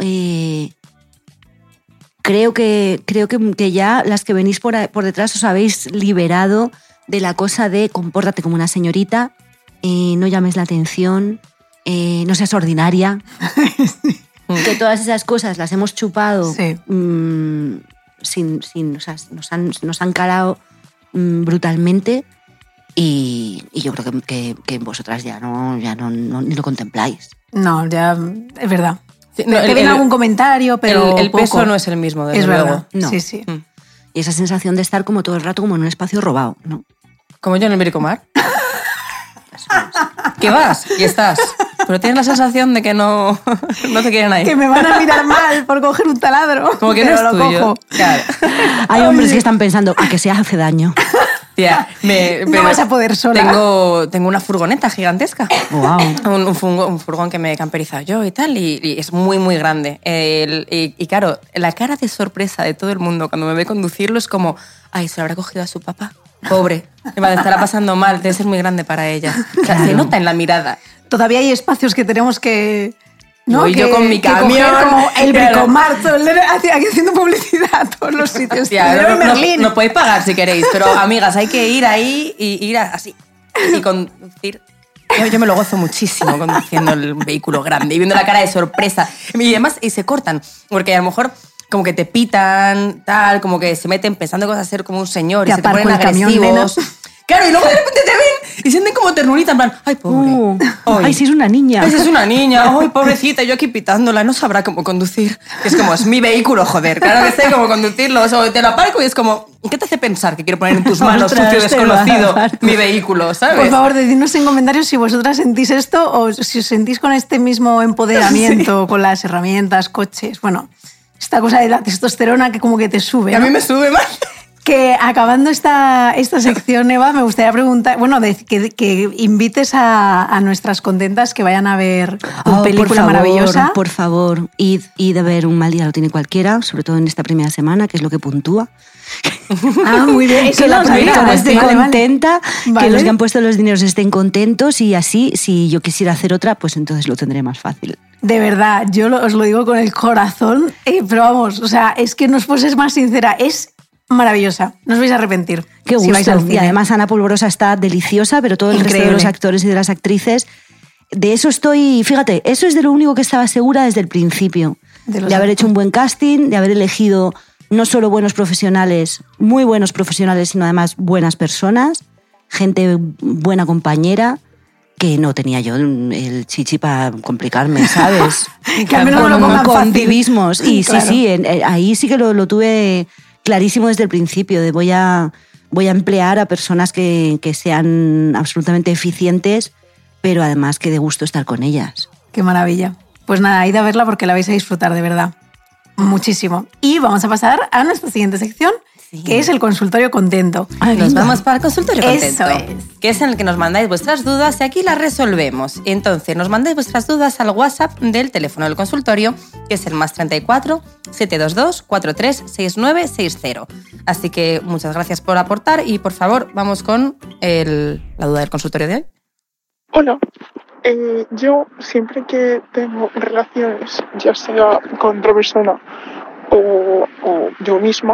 creo que ya las que venís por detrás os habéis liberado de la cosa de compórtate como una señorita, no llames la atención, no seas ordinaria. Que todas esas cosas las hemos chupado Sí. o sea, nos han calado brutalmente y yo creo que vosotras ya no ni lo contempláis. No, ya es verdad. Sí, Te viene algún comentario, pero el poco. peso no es el mismo, desde Es luego. verdad. No. Sí. Mm. Y esa sensación de estar como todo el rato como en un espacio robado, ¿no? Como yo en el Bricomar. ¿Qué vas? Y estás. Pero tienes la sensación de que no te quieren ahí. Que me van a mirar mal por coger un taladro. Como que pero no es lo tuyo. cojo. Claro. Hay hombres que están pensando a que se hace daño. Tía, no vas a poder sola. Tengo una furgoneta gigantesca. Wow. Un furgón que me he camperizado yo y tal, y es muy, muy grande. Y claro, la cara de sorpresa de todo el mundo cuando me ve conducirlo es como, ay, se lo habrá cogido a su papá. Pobre, le va a estar pasando mal, debe ser muy grande para ella. O sea, se nota en la mirada. Todavía hay espacios que tenemos que... ¿no? Voy yo con mi camión. Como el Bricomart, haciendo publicidad a todos los sitios. Tía, no podéis pagar si queréis, pero amigas, hay que ir ahí y ir así. Y conducir. Yo me lo gozo muchísimo conduciendo el vehículo grande y viendo la cara de sorpresa. Y además, y se cortan, porque a lo mejor como que te pitan, tal, como que se meten pensando que vas a ser como un señor y se te ponen agresivos. Claro, y luego de repente te ven y sienten como ternurita, en plan, ay, pobre. Ay, si es una niña. Ay, si es una niña, ay, pobrecita, yo aquí pitándola, no sabrá cómo conducir. Es como, es mi vehículo, joder, claro que sé cómo conducirlo. O te lo aparco y es como, ¿qué te hace pensar que quiero poner en tus manos, sucio desconocido, mi vehículo, ¿sabes? Por favor, decidnos en comentarios si vosotras sentís esto o si os sentís con este mismo empoderamiento, con las herramientas, coches, bueno, esta cosa de la testosterona que como que te sube, ¿no? A mí me sube más. Que acabando esta sección, Eva, me gustaría preguntar, bueno, que invites a nuestras contentas que vayan a ver tu película maravillosa. Por favor, id a ver Un mal día lo tiene cualquiera, sobre todo en esta primera semana, que es lo que puntúa. Muy bien. Que la productora esté contenta, Vale. que los que han puesto los dineros estén contentos y así, si yo quisiera hacer otra, pues entonces lo tendré más fácil. De verdad, yo os lo digo con el corazón, pero vamos, o sea, es que no os puedes ser más sincera, es maravillosa, no os vais a arrepentir. Qué si vais gusto. al Y cine. además Ana Polvorosa está deliciosa, pero todo el resto de Increíble. los actores y de las actrices, de eso estoy, fíjate, eso es de lo único que estaba segura desde el principio. De haber hecho un buen casting, de haber elegido no solo buenos profesionales, muy buenos profesionales, sino además buenas personas, gente buena compañera, que no tenía yo el chichi para complicarme, ¿sabes? Que al menos me lo pongan con fácil. divismos. Y Claro. sí, ahí sí que lo tuve clarísimo desde el principio, de voy a emplear a personas que sean absolutamente eficientes, pero además que dé gusto estar con ellas. Qué maravilla. Pues nada, id a verla porque la vais a disfrutar, de verdad. Muchísimo. Y vamos a pasar a nuestra siguiente sección, que es el consultorio contento. Nos vamos para el consultorio contento. Eso es. Que es en el que nos mandáis vuestras dudas y aquí las resolvemos. Entonces, nos mandáis vuestras dudas al WhatsApp del teléfono del consultorio, que es el +34 722 43 69 60. Así que muchas gracias por aportar y, por favor, vamos con la duda del consultorio de hoy. Hola, yo siempre que tengo relaciones, ya sea con otra persona o yo misma,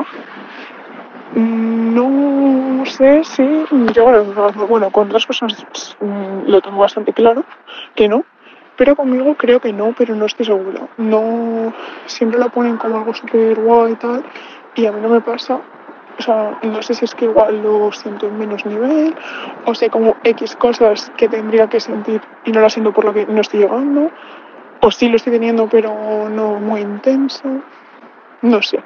no sé si yo, bueno, con otras personas lo tengo bastante claro que no, pero conmigo creo que no, pero no estoy segura. No, siempre lo ponen como algo súper guay y tal, y a mí no me pasa. O sea, no sé si es que igual lo siento en menos nivel, o sé como X cosas que tendría que sentir y no las siento por lo que no estoy llegando, o sí lo estoy teniendo pero no muy intenso, no sé.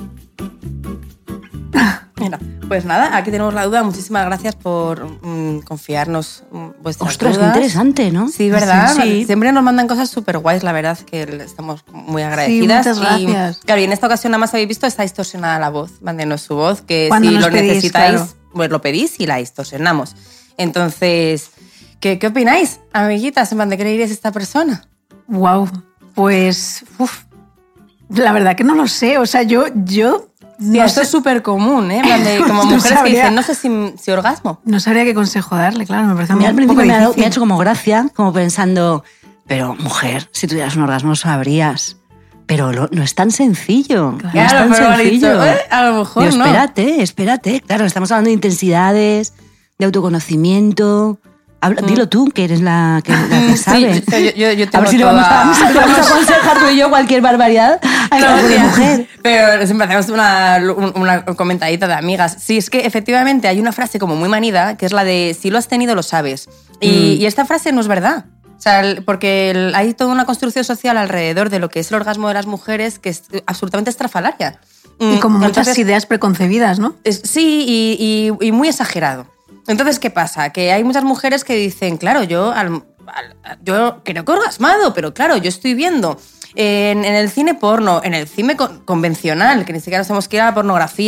Mira, pues nada, aquí tenemos la duda. Muchísimas gracias por confiarnos vuestras Ostras, dudas. qué interesante, ¿no? Sí, ¿verdad? Sí. Siempre nos mandan cosas súper guays, la verdad, que estamos muy agradecidas. Sí, muchas gracias. Y, claro, y en esta ocasión nada más habéis visto, está distorsionada la voz. Mándenos su voz, que Cuando si nos lo pedís, necesitáis, claro. pues lo pedís y la distorsionamos. Entonces, ¿qué opináis, amiguitas? ¿En dónde creéis esta persona? Wow, pues la verdad que no lo sé, o sea, yo Sí, esto es súper común, ¿eh? Como No mujeres que sabría. dicen, no sé si orgasmo. no sabría qué consejo darle, claro, me parece A mí al un poco principio me ha difícil. hecho como gracia, como pensando, pero mujer, si tuvieras un orgasmo sabrías. Pero no es tan sencillo. No es tan pero han sencillo. dicho, a lo mejor Digo, no. espérate. Claro, estamos hablando de intensidades, de autoconocimiento. Dilo tú, que eres la que sabe. Sí, yo tengo a ver si le vamos a aconsejar tú y yo cualquier barbaridad a la pobre mujer. Pero siempre hacemos una comentadita de amigas. Sí, es que efectivamente hay una frase como muy manida, que es la de si lo has tenido, lo sabes. Y esta frase no es verdad. O sea, porque hay toda una construcción social alrededor de lo que es el orgasmo de las mujeres que es absolutamente estrafalaria. Y como muchas Entonces, ideas preconcebidas, ¿no? sí, y muy exagerado. Entonces, ¿qué pasa? Que hay muchas mujeres que dicen, claro, yo creo que he orgasmado, pero claro, yo estoy viendo en el cine porno, en el cine convencional, que ni siquiera sabemos que era la pornografía,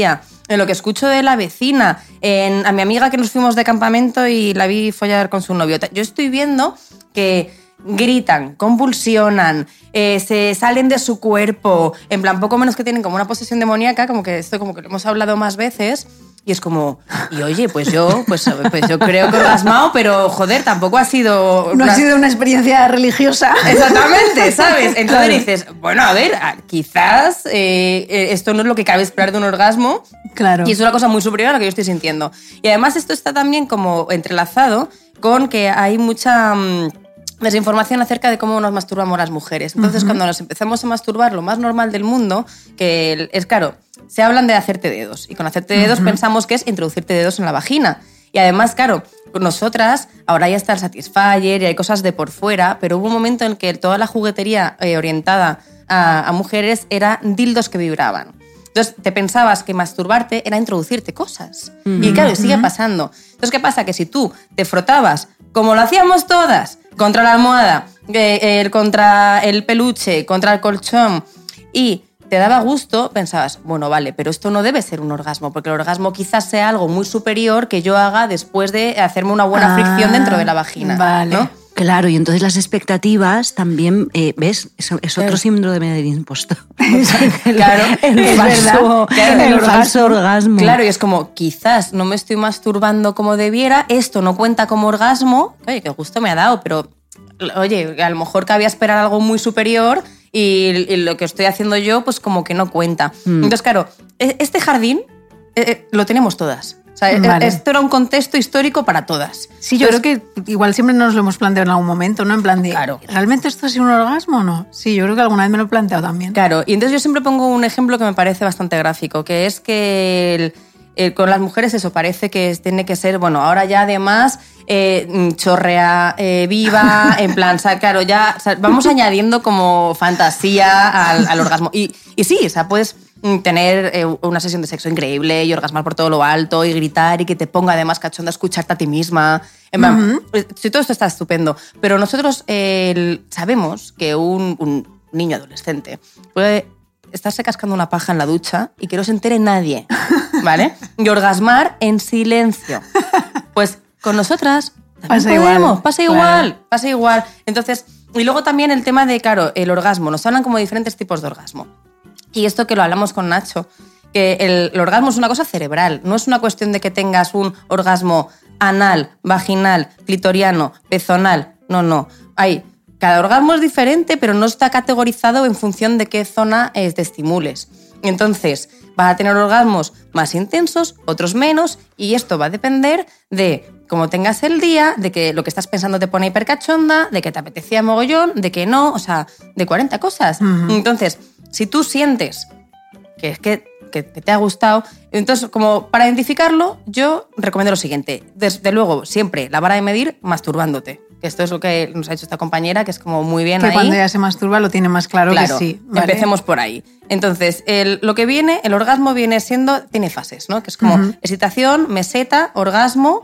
en lo que escucho de la vecina, a mi amiga que nos fuimos de campamento y la vi follar con su novio. Yo estoy viendo que gritan, convulsionan, se salen de su cuerpo, en plan, poco menos que tienen como una posesión demoníaca, como que esto como que lo hemos hablado más veces. Y es como, y oye, pues yo creo que he orgasmado, pero joder, tampoco ha sido... No ha sido una experiencia religiosa. Exactamente, ¿sabes? Entonces dices, bueno, a ver, quizás esto no es lo que cabe esperar de un orgasmo. Claro. Y es una cosa muy superior a lo que yo estoy sintiendo. Y además esto está también como entrelazado con que hay mucha... desinformación acerca de cómo nos masturbamos las mujeres. Entonces, cuando nos empezamos a masturbar, lo más normal del mundo, que es claro, se hablan de hacerte dedos. Y con hacerte dedos pensamos que es introducirte dedos en la vagina. Y además, claro, nosotras, ahora ya está el Satisfyer y hay cosas de por fuera, pero hubo un momento en que toda la juguetería orientada a mujeres era dildos que vibraban. Entonces, te pensabas que masturbarte era introducirte cosas. Y claro, sigue pasando. Entonces, ¿qué pasa? Que si tú te frotabas, como lo hacíamos todas, contra la almohada, contra el peluche, contra el colchón, y te daba gusto, pensabas, bueno, vale, pero esto no debe ser un orgasmo, porque el orgasmo quizás sea algo muy superior que yo haga después de hacerme una buena fricción dentro de la vagina. Vale. ¿No? Claro, y entonces las expectativas también, ¿ves? Es otro síndrome del impostor. Claro, el falso, claro, el falso orgasmo. Claro, y es como, quizás no me estoy masturbando como debiera, esto no cuenta como orgasmo, oye, qué gusto me ha dado, pero oye, a lo mejor cabía esperar algo muy superior y lo que estoy haciendo yo, pues como que no cuenta. Entonces, claro, este jardín lo tenemos todas. O sea, Vale. Esto era un contexto histórico para todas. Sí, yo creo que igual siempre nos lo hemos planteado en algún momento, ¿no? En plan de, Claro. ¿realmente esto ha sido un orgasmo o no? Sí, yo creo que alguna vez me lo he planteado también. Claro, y entonces yo siempre pongo un ejemplo que me parece bastante gráfico, que es que con las mujeres eso parece que tiene que ser, bueno, ahora ya además chorrea, viva, en plan, o sea, claro, ya o sea, vamos añadiendo como fantasía al orgasmo. Y sí, o sea, puedes tener una sesión de sexo increíble y orgasmar por todo lo alto y gritar y que te ponga además cachonda escucharte a ti misma. En plan, sí, todo esto está estupendo, pero nosotros sabemos que un niño adolescente puede estarse cascando una paja en la ducha y que no se entere nadie, ¿vale? Y orgasmar en silencio. Pues con nosotras también pasa igual. Entonces, y luego también el tema de, claro, el orgasmo. Nos hablan como de diferentes tipos de orgasmo. Y esto que lo hablamos con Nacho, que el orgasmo es una cosa cerebral, no es una cuestión de que tengas un orgasmo anal, vaginal, clitoriano, pezonal. No. Cada orgasmo es diferente, pero no está categorizado en función de qué zona te estimules. Entonces, vas a tener orgasmos más intensos, otros menos, y esto va a depender de cómo tengas el día, de que lo que estás pensando te pone hipercachonda, de que te apetecía mogollón, de que no, o sea, de 40 cosas. Entonces, si tú sientes que te ha gustado, entonces, como para identificarlo, yo recomiendo lo siguiente. Desde luego, siempre la vara de medir masturbándote. Que esto es lo que nos ha hecho esta compañera, que es como muy bien que ahí. Cuando ella se masturba lo tiene más claro que sí. ¿Vale? Empecemos por ahí. Entonces, lo que viene, el orgasmo viene siendo, tiene fases, ¿no? Que es como excitación, meseta, orgasmo,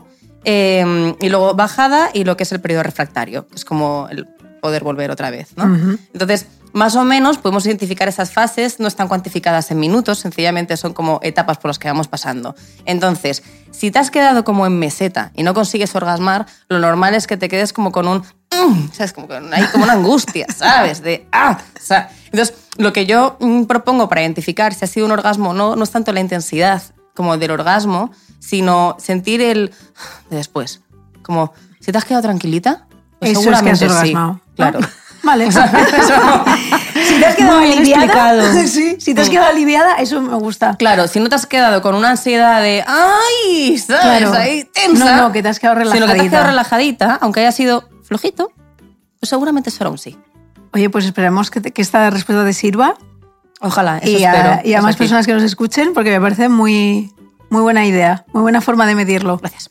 y luego bajada y lo que es el periodo refractario, que es como el poder volver otra vez, ¿no? Entonces, más o menos podemos identificar esas fases, no están cuantificadas en minutos, sencillamente son como etapas por las que vamos pasando. Entonces, si te has quedado como en meseta y no consigues orgasmar, lo normal es que te quedes como con un... ¿sabes? Hay como una angustia, ¿sabes? O sea, entonces, lo que yo propongo para identificar si ha sido un orgasmo o no es tanto la intensidad como del orgasmo, sino sentir el después. Como, si te has quedado tranquilita, pues eso seguramente es que has orgasmado. sí. Claro. Vale. Si te has quedado aliviada, sí, si te has quedado aliviada, eso me gusta. Claro, si no te has quedado con una ansiedad de ¡ay! ¿Sabes? Claro. Ahí tensa. No, que te has quedado relajadita. Sino que te has quedado relajadita, aunque haya sido flojito, pues seguramente será un sí. Oye, pues esperemos que esta respuesta te sirva. Ojalá, eso y espero. Y a más personas que nos escuchen, porque me parece muy, muy buena idea, muy buena forma de medirlo. Gracias.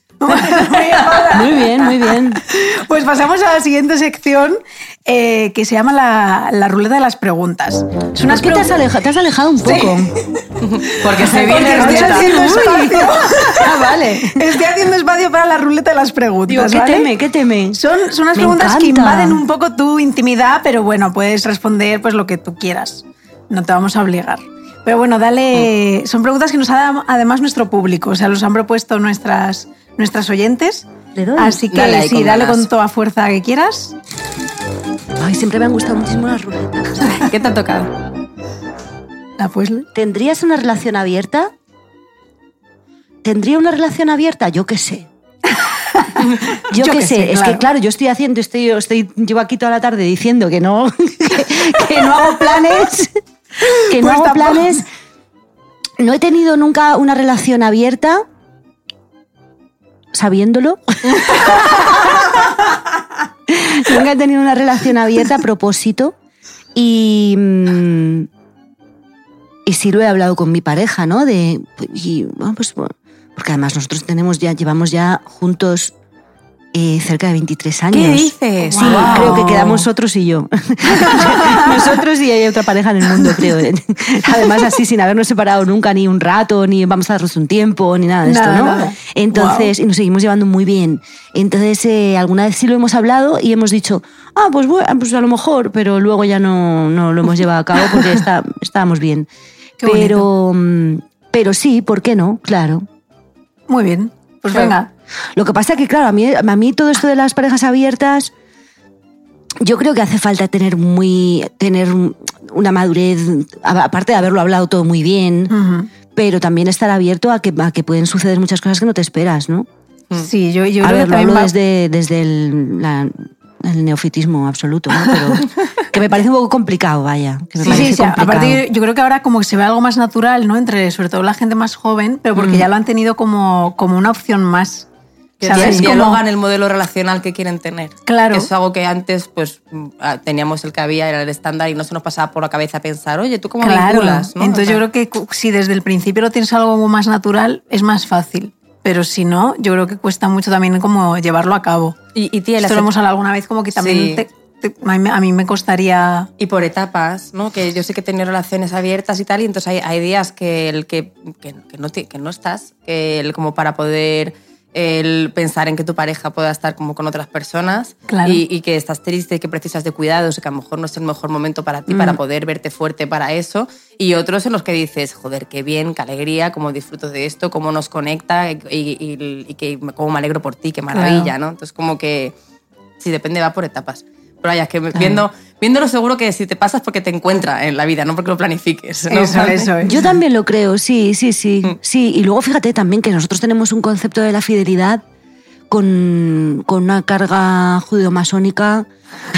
Muy bien, muy bien. Pues pasamos a la siguiente sección, que se llama la ruleta de las preguntas. ¿Por qué te has alejado un poco? Porque se Porque viene estoy haciendo espacio. Vale. Estoy haciendo espacio para la ruleta de las preguntas. Digo, ¿qué ¿vale? teme? Son unas Me preguntas que encanta. invaden un poco tu intimidad, pero bueno, puedes responder pues lo que tú quieras. No te vamos a obligar. Pero bueno, dale. Son preguntas que nos ha dado además nuestro público. O sea, los han propuesto nuestras oyentes. ¿Le doy? Así que Dale ahí sí, con dale ganas. con toda fuerza que quieras. Ay, siempre me han gustado muchísimo las ruletas. ¿Qué te ha tocado? Pues, ¿Tendrías una relación abierta? ¿Tendría una relación abierta? Yo qué sé. Yo qué sé. Es que claro, yo llevo aquí toda la tarde diciendo que no, que no hago planes. Que no Pues hago tampoco. planes. No he tenido nunca una relación abierta, sabiéndolo. Nunca he tenido una relación abierta a propósito. Y sí lo he hablado con mi pareja, ¿no? Porque además nosotros llevamos ya juntos cerca de 23 años. ¿Qué dices? Sí, Wow. creo que quedamos nosotros y yo. Nosotros y hay otra pareja en el mundo, creo. Además, así, sin habernos separado nunca, ni un rato, ni vamos a darnos un tiempo, ni nada de esto, ¿no? Nada. Entonces, y nos seguimos llevando muy bien. Entonces, alguna vez sí lo hemos hablado y hemos dicho, pues bueno, pues a lo mejor, pero luego ya no lo hemos llevado a cabo porque estábamos bien. Qué bonito. Pero sí, ¿por qué no? Claro. Muy bien. Pues Claro. venga. Lo que pasa es que, claro, a mí todo esto de las parejas abiertas, yo creo que hace falta tener una madurez, aparte de haberlo hablado todo muy bien, Ujú. pero también estar abierto a que pueden suceder muchas cosas que no te esperas, ¿no? Sí, yo A creo ver, que lo también hablo va... desde el neofitismo absoluto, ¿no? Pero que me parece un poco complicado, vaya. Que me Sí, parece sí, complicado. aparte yo creo que ahora como que se ve algo más natural, ¿no? Entre sobre todo la gente más joven, pero porque ya lo han tenido como una opción más. Que ¿Sabes? dialogan el modelo relacional que quieren tener. Claro. Que es algo que antes pues teníamos el que había, era el estándar y no se nos pasaba por la cabeza pensar, oye, ¿tú cómo Claro. vinculas? ¿no? Entonces O sea, yo creo que si desde el principio lo tienes algo más natural, es más fácil. Pero si no, yo creo que cuesta mucho también como llevarlo a cabo. Y tía, Esto lo hemos hablado alguna vez, como que también Sí. a mí me costaría... Y por etapas, ¿no? Que yo sé que he tenido relaciones abiertas y tal, y entonces hay días que no estás, como para poder el pensar en que tu pareja pueda estar como con otras personas, Claro. y que estás triste y que precisas de cuidados y que a lo mejor no es el mejor momento para ti para poder verte fuerte para eso, y otros en los que dices, joder, qué bien, qué alegría, cómo disfruto de esto, cómo nos conecta y que cómo me alegro por ti, qué maravilla, Claro. ¿no? Entonces como que sí, depende, va por etapas. Pero vaya, es que viéndolo seguro que si te pasas porque te encuentra en la vida, no porque lo planifiques, ¿no? Eso es. Yo también lo creo, sí. Sí, y luego fíjate también que nosotros tenemos un concepto de la fidelidad con una carga judeo-masónica,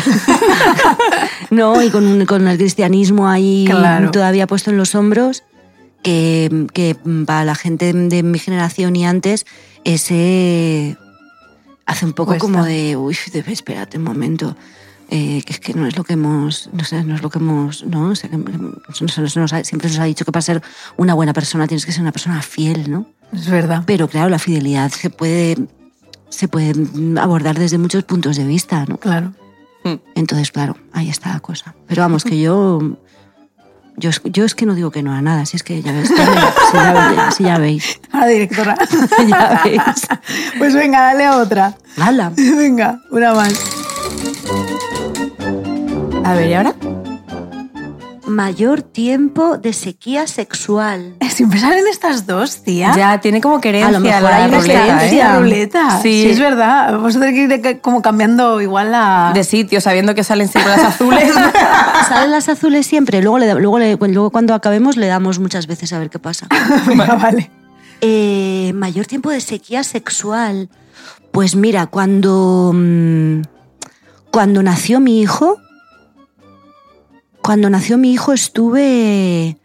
¿no? Y con el cristianismo ahí Claro. todavía puesto en los hombros, que para la gente de mi generación y antes, ese hace un poco Cuesta. como de, espérate un momento. Que es que no es lo que hemos, no sé, no es lo que hemos, ¿no? O sea, que siempre nos ha dicho que para ser una buena persona tienes que ser una persona fiel, ¿no? Es verdad. Pero claro, la fidelidad se puede abordar desde muchos puntos de vista, ¿no? Claro. Entonces, claro, ahí está la cosa. Pero vamos, que yo es que no digo que no a nada, si es que ya ves, si ya veis. A la directora. Ya veis. Pues venga, dale a otra. ¡Hala! Venga, una más. A ver, ¿y ahora? Mayor tiempo de sequía sexual. Siempre salen estas dos, tía. Ya, tiene como querencia A lo mejor la hay una ruleta, creencia. La ruleta. Sí. Sí, es verdad. Vamos a tener que ir como cambiando igual la... De sitio, sabiendo que salen siempre las azules. Salen las azules siempre, luego cuando acabemos le damos muchas veces a ver qué pasa. Venga, vale. Mayor tiempo de sequía sexual. Pues mira, cuando nació mi hijo, estuve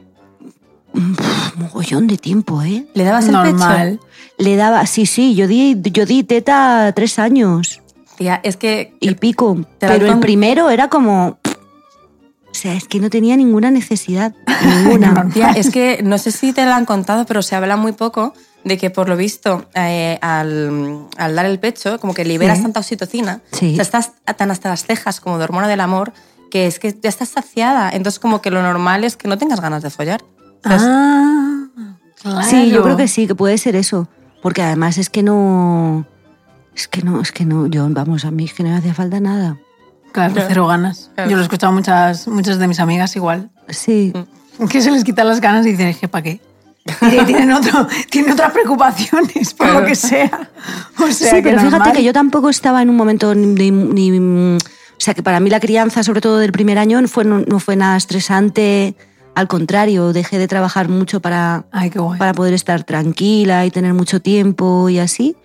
mogollón de tiempo, ¿eh? ¿Le dabas el Normal. pecho? Le daba, sí, yo di teta 3 años Tía, es que... y pico, Te la pero el con- primero era como... O sea, es que no tenía ninguna necesidad, ninguna. Tía, es que no sé si te lo han contado, pero se habla muy poco de que por lo visto al dar el pecho como que liberas Sí. tanta oxitocina, Sí. o sea, estás tan hasta las cejas como de hormona del amor, que es que ya estás saciada, entonces como que lo normal es que no tengas ganas de follar. Entonces, Claro. Sí, yo creo que sí, que puede ser eso. Porque además es que no, yo, vamos, a mí es que no me hacía falta nada. Claro, Claro. cero ganas. Claro. Yo lo he escuchado muchas de mis amigas igual. Sí. que se les quitan las ganas y dicen, es que ¿para qué? Y tienen otras preocupaciones, por lo que sea. O sea, sí, que pero normal. fíjate que yo tampoco estaba en un momento o sea, que para mí la crianza, sobre todo del primer año, no fue nada estresante. Al contrario, dejé de trabajar mucho para poder estar tranquila y tener mucho tiempo y así.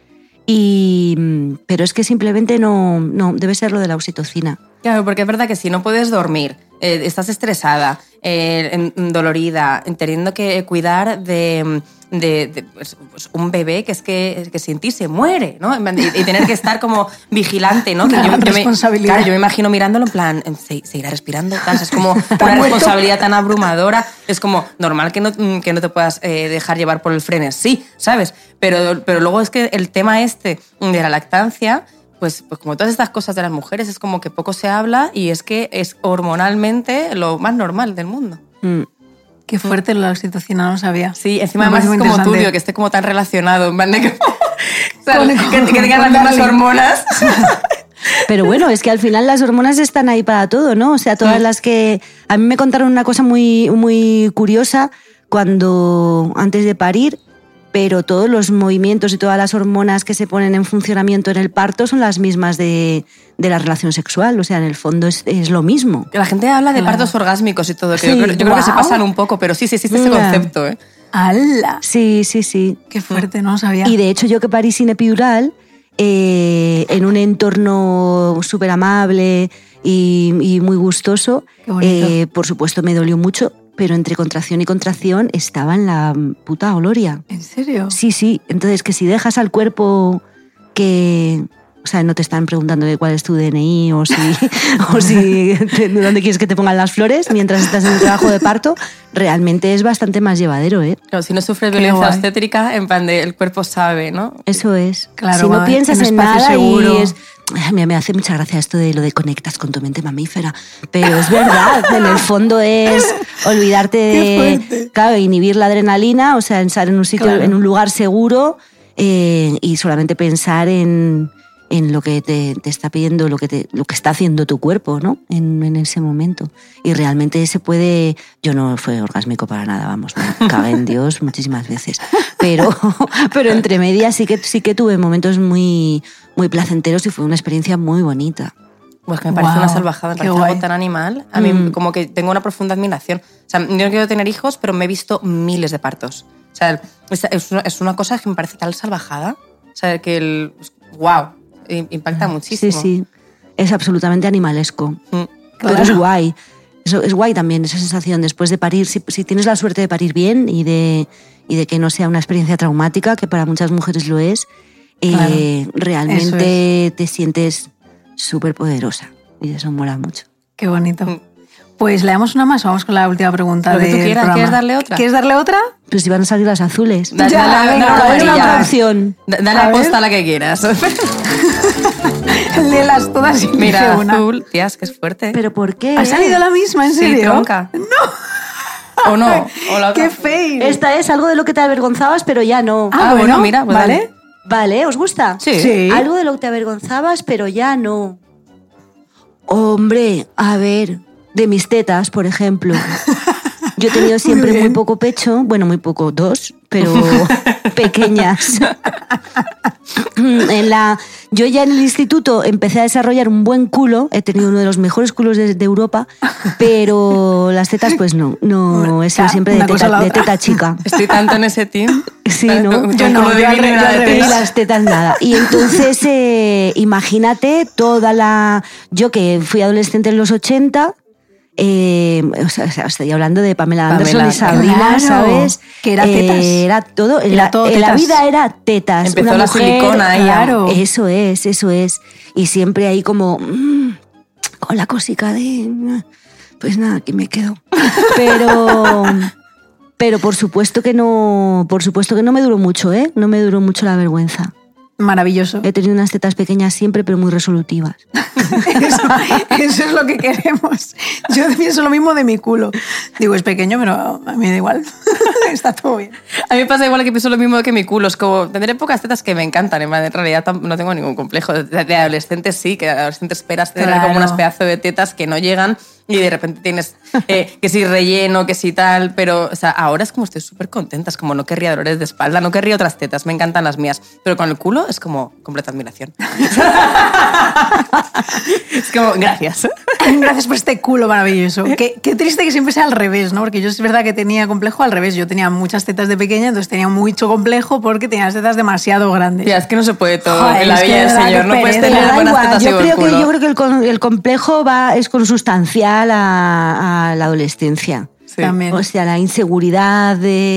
Pero es que simplemente no debe ser lo de la oxitocina. Claro, porque es verdad que si no puedes dormir, estás estresada, dolorida, teniendo que cuidar de pues, un bebé que es que sin ti se muere, ¿no? Y tener que estar como vigilante, ¿no? Una responsabilidad. Claro, yo me imagino mirándolo en plan, se irá respirando, tal. Es como una responsabilidad tan abrumadora. Es como normal que no te puedas dejar llevar por el frenesí, ¿sabes? Pero luego es que el tema de la lactancia, pues como todas estas cosas de las mujeres, es como que poco se habla y es que es hormonalmente lo más normal del mundo. Qué fuerte la oxitocina, no lo sabía. Sí, encima además es como turbio, que esté como tan relacionado, en plan de que tengan las mismas hormonas. Pero bueno, es que al final las hormonas están ahí para todo, ¿no? O sea, todas las que... A mí me contaron una cosa muy, muy curiosa antes de parir, pero todos los movimientos y todas las hormonas que se ponen en funcionamiento en el parto son las mismas de la relación sexual. O sea, en el fondo es lo mismo. La gente habla de partos orgásmicos y todo, que yo creo que se pasan un poco, pero sí existe ese concepto, ¿eh? ¡Hala! Sí. Qué fuerte, no lo sabía. Y de hecho yo que parí sin epidural, en un entorno súper amable y muy gustoso, por supuesto me dolió mucho, pero entre contracción y contracción estaba en la puta gloria. ¿En serio? Sí. Entonces, que si dejas al cuerpo que... O sea, no te están preguntando de cuál es tu DNI o si dónde quieres que te pongan las flores mientras estás en el trabajo de parto, realmente es bastante más llevadero, ¿eh? Claro, si no sufres violencia obstétrica, en plan de el cuerpo sabe, ¿no? Eso es. Claro, si no piensas en nada seguro. Me hace mucha gracia esto de lo de conectas con tu mente mamífera, pero es verdad, en el fondo es olvidarte de, claro, inhibir la adrenalina, o sea, estar en un sitio, en un lugar seguro y solamente pensar en lo que te está pidiendo, lo que está haciendo tu cuerpo, ¿no? En ese momento. Y realmente yo no fue orgásmico para nada, vamos, me cagué en Dios muchísimas veces. Pero entre medias sí que tuve momentos muy, muy placenteros y fue una experiencia muy bonita. Pues que me parece una salvajada, me parece algo tan animal. A mí como que tengo una profunda admiración. O sea, yo no quiero tener hijos, pero me he visto miles de partos. O sea, es una cosa que me parece tal salvajada. O sea, que ¡wow! Impacta muchísimo. Sí. Es absolutamente animalesco. Claro. Pero es guay. Es guay también esa sensación después de parir. Si tienes la suerte de parir bien y de que no sea una experiencia traumática, que para muchas mujeres lo es, realmente te sientes súper poderosa. Y eso mola mucho. Qué bonito. Pues le damos una más, vamos con la última pregunta. Lo que tú quieras, ¿quieres darle otra? ¿Quieres darle otra? Pues si van a salir las azules. Dale una opción. Dale aposta a la que quieras. Léelas todas y mira, una. azul, tías, que es fuerte. ¿Pero por qué? ¿Ha salido la misma, en serio? Sí, tronca. ¡No! ¿O no? ¿O la otra? ¡Qué fail! Esta es algo de lo que te avergonzabas, pero ya no. Ah, bueno, mira, pues ¿vale? Vale, ¿os gusta? Sí. Algo de lo que te avergonzabas, pero ya no. Hombre, a ver, de mis tetas, por ejemplo. Yo he tenido siempre muy poco pecho, bueno, muy poco, 2, pero pequeñas. Yo ya en el instituto empecé a desarrollar un buen culo, he tenido uno de los mejores culos de Europa, pero las tetas pues no he sido siempre de teta chica. Estoy tanto en ese team. Sí, ¿no? Yo no, y las tetas nada. Y entonces, imagínate yo que fui adolescente en los 80... o sea, estoy hablando de Pamela Anderson y Sabrina, claro, ¿sabes? Que era tetas. Era todo. En la tetas. vida era tetas. Empezó una la mujer, silicona ahí. Claro. Eso es. Y siempre ahí como... con la cosica de... pues nada, aquí me quedo. Pero por supuesto que no me duró mucho, ¿eh? No me duró mucho la vergüenza. Maravilloso. He tenido unas tetas pequeñas siempre, pero muy resolutivas. Eso es lo que queremos. Yo pienso lo mismo de mi culo. Digo, es pequeño, pero a mí me da igual. Está todo bien. A mí me pasa igual que pienso lo mismo que mi culo. Es como, tendré pocas tetas que me encantan. En realidad no tengo ningún complejo. De adolescentes sí, que de adolescentes esperas tener como unas pedazos de tetas que no llegan Y de repente tienes que si relleno, que si tal, pero o sea, ahora es como estoy súper contenta, es como no querría dolores de espalda, no querría otras tetas, me encantan las mías, pero con el culo es como completa admiración. Es como, gracias. Gracias por este culo maravilloso. Qué triste que siempre sea al revés, ¿no? Porque yo es verdad que tenía complejo al revés, yo tenía muchas tetas de pequeña, entonces tenía mucho complejo porque tenía las tetas demasiado grandes. Ya, es que no se puede todo. Joder, En la es que vida del de verdad, Señor qué no puedes pereza. tener Da buenas igual, tetas y yo buen creo culo. que el complejo es consubstancial a la adolescencia. Sí. También. O sea, la inseguridad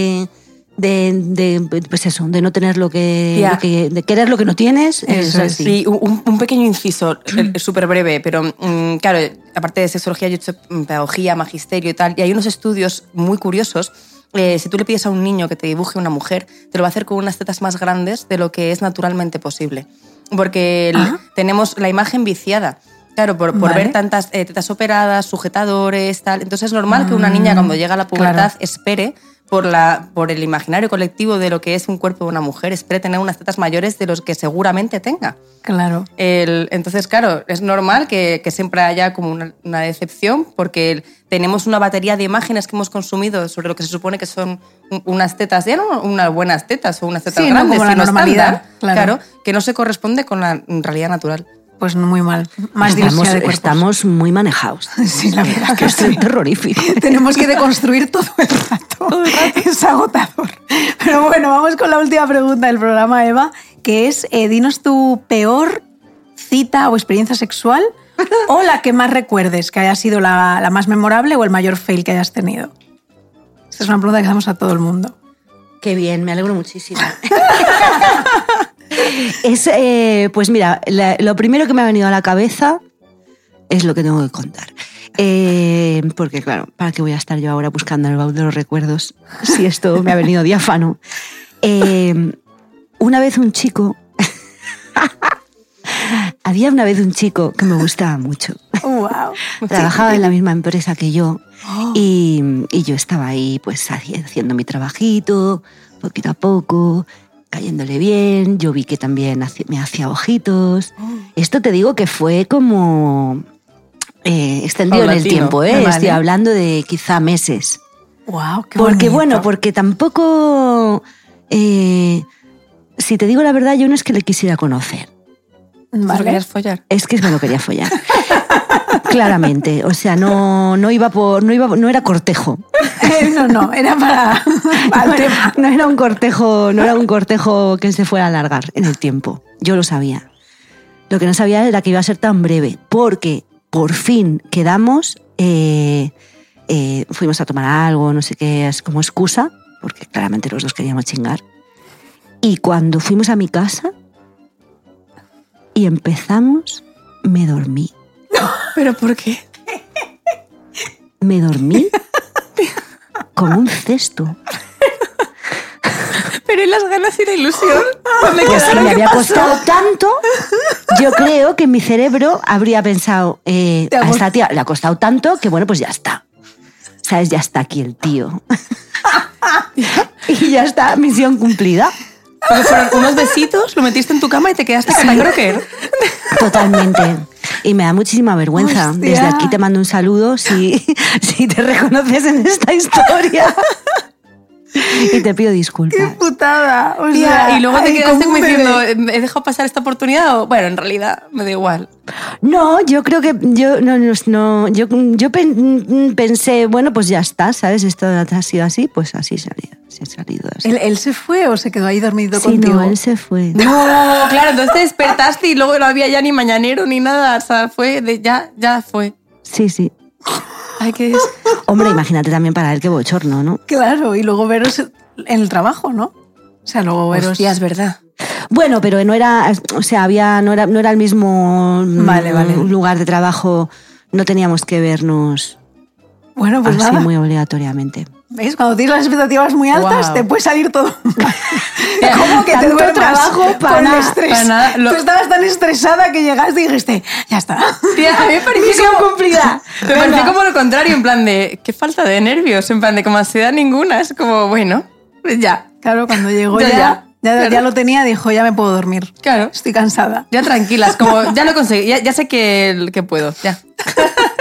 pues eso, de no tener Ya. de querer lo que no tienes. Es Eso es, así. Sí, un pequeño inciso, súper breve, pero claro, aparte de sexología, yo he hecho pedagogía, magisterio y tal, y hay unos estudios muy curiosos. Si tú le pides a un niño que te dibuje una mujer, te lo va a hacer con unas tetas más grandes de lo que es naturalmente posible. Porque tenemos la imagen viciada. Claro, por Vale. ver tantas tetas operadas, sujetadores, tal. Entonces es normal que una niña cuando llega a la pubertad claro. espere por el imaginario colectivo de lo que es un cuerpo de una mujer, espere tener unas tetas mayores de los que seguramente tenga. Claro. Entonces, claro, es normal que siempre haya como una decepción porque tenemos una batería de imágenes que hemos consumido sobre lo que se supone que son unas tetas, ya no unas buenas tetas o unas tetas Sí, no grandes, como la sino normalidad, estándar, claro. que no se corresponde con la realidad natural. Pues muy mal. Más diversidad de cuerpos. Estamos muy manejados. Sí, la verdad que Es sí. terrorífico. Tenemos que deconstruir todo el rato. Es agotador. Pero bueno, vamos con la última pregunta del programa, Eva, que es, dinos tu peor cita o experiencia sexual o la que más recuerdes, que haya sido la más memorable o el mayor fail que hayas tenido. Esta es una pregunta que hacemos a todo el mundo. Qué bien, me alegro muchísimo. Pues mira, lo primero que me ha venido a la cabeza es lo que tengo que contar. Porque claro, ¿para qué voy a estar yo ahora buscando en el baúl de los recuerdos si esto me ha venido diáfano? Una vez un chico... Había una vez un chico que me gustaba mucho. Wow. Trabajaba en la misma empresa que yo y yo estaba ahí pues haciendo mi trabajito, poquito a poco, cayéndole bien. Yo vi que también me hacía ojitos. Esto te digo que fue como extendido en el Paulatino. tiempo, Vale. Estoy hablando de quizá meses. Wow, qué Porque bonito. bueno, porque tampoco... si te digo la verdad, yo no es que le quisiera conocer. ¿Lo Vale. querías follar? Es que me lo quería follar. Claramente. O sea, no era cortejo. No, era para el tema. No era un cortejo que se fuera a alargar en el tiempo. Yo lo sabía. Lo que no sabía era que iba a ser tan breve, porque por fin quedamos, fuimos a tomar algo, no sé qué, es como excusa, porque claramente los dos queríamos chingar. Y cuando fuimos a mi casa y empezamos, me dormí. ¿Pero por qué? Me dormí como un cesto. Pero ¿y las ganas y la ilusión? ¿Dónde Pues que quedaron? me ¿Qué había pasó? costado tanto, yo creo que mi cerebro habría pensado, a esta tía le ha costado tanto que bueno, pues ya está. ¿Sabes? Ya está aquí el tío. Y ya está, misión cumplida. Porque fueron unos besitos, lo metiste en tu cama y te quedaste con la croquer. Totalmente. Y me da muchísima vergüenza. Hostia. Desde aquí te mando un saludo si te reconoces en esta historia. Y te pido ¡Qué disculpas. putada! O Tía, sea, y luego te ay, quedaste como un como bebé. diciendo, ¿he dejado pasar esta oportunidad? O, bueno, en realidad me da igual. No, yo creo que yo pensé, bueno, pues ya está, ¿sabes? Esto ha sido así, pues así se ha salido así. ¿Él se fue o se quedó ahí dormido Sí, contigo? no, él se fue. No, claro, entonces te despertaste y luego no había ya ni mañanero ni nada. O sea, fue ya fue. Sí, sí. Ay, qué Hombre, imagínate también para él qué bochorno, ¿no? Claro, y luego veros en el trabajo, ¿no? O sea, luego veros... Hostia, es verdad. Bueno, pero no era, o sea, no era el mismo Vale. lugar de trabajo, no teníamos que vernos Bueno, pues así nada. muy obligatoriamente. ¿Ves? Cuando tienes las expectativas muy altas, Wow. te puede salir todo mal. Tía, ¿Cómo que te tanto duermas trabajo para con el nada, estrés? para nada. Tú estabas tan estresada que llegaste y dijiste, ya está. Tía, a mí me pareció Misión como, cumplida. me pareció como lo contrario, en plan de, qué falta de nervios, en plan de como ansiedad ninguna. Es como, bueno, pues ya. Claro, cuando llegó Ya, claro. ya lo tenía, dijo, ya me puedo dormir. Claro. Estoy cansada. Ya tranquilas, como ya lo conseguí, ya sé que puedo, ya.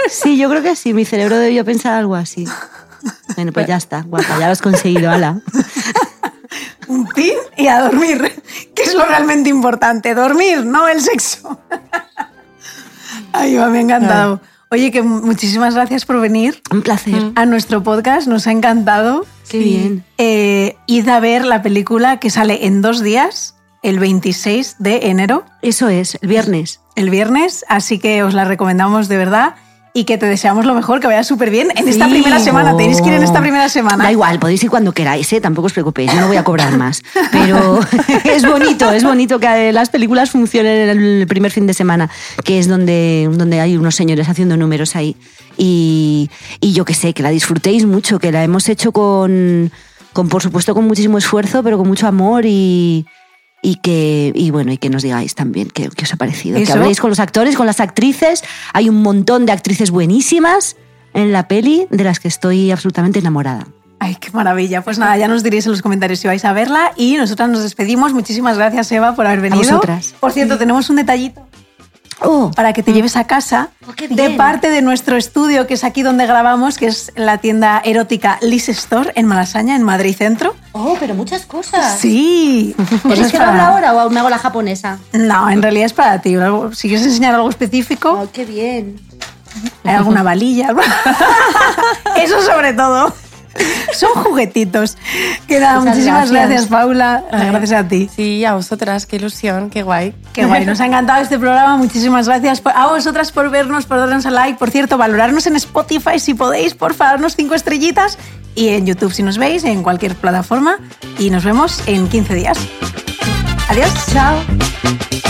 Sí, yo creo que sí. Mi cerebro debió pensar algo así. Bueno, pues ya está. Guapa, ya lo has conseguido, ala. Un pin y a dormir, que es lo realmente importante. Dormir, no el sexo. Ay, me ha encantado. Oye, que muchísimas gracias por venir. Un placer. A nuestro podcast, nos ha encantado. Qué bien. Id a ver la película que sale en 2 días, el 26 de enero. Eso es, el viernes. El viernes, así que os la recomendamos de verdad y que te deseamos lo mejor, que vaya súper bien en esta primera semana. Tenéis que ir en esta primera semana. Da igual, podéis ir cuando queráis, tampoco os preocupéis, yo no voy a cobrar más. Pero es bonito que las películas funcionen en el primer fin de semana, que es donde hay unos señores haciendo números ahí. Y yo que sé, que la disfrutéis mucho, que la hemos hecho con por supuesto, con muchísimo esfuerzo, pero con mucho amor y que nos digáis también qué os ha parecido. ¿Eso? Que habléis con los actores, con las actrices. Hay un montón de actrices buenísimas en la peli de las que estoy absolutamente enamorada. Ay, qué maravilla. Pues nada, ya nos diréis en los comentarios si vais a verla y nosotras nos despedimos. Muchísimas gracias, Eva, por haber venido. A vosotras. Por cierto, tenemos un detallito Oh, para que te lleves a casa qué de bien. parte de nuestro estudio, que es aquí donde grabamos, que es la tienda erótica Liz Store en Malasaña, en Madrid Centro. pero muchas cosas. Sí. ¿Queréis que lo hable ahora o me hago la japonesa? No, en realidad es para ti. Si quieres enseñar algo específico, Oh, qué bien. hay alguna valilla. Eso sobre todo. Son juguetitos. Que nada, Muchas muchísimas gracias. gracias, Paula. Gracias a ti. Sí, a vosotras, qué ilusión, qué guay. Qué guay, nos ha encantado este programa. Muchísimas gracias a vosotras por vernos, por darnos a like. Por cierto, valorarnos en Spotify si podéis, por favor, darnos 5 estrellitas. Y en YouTube si nos veis, en cualquier plataforma. Y nos vemos en 15 días. Adiós. Chao.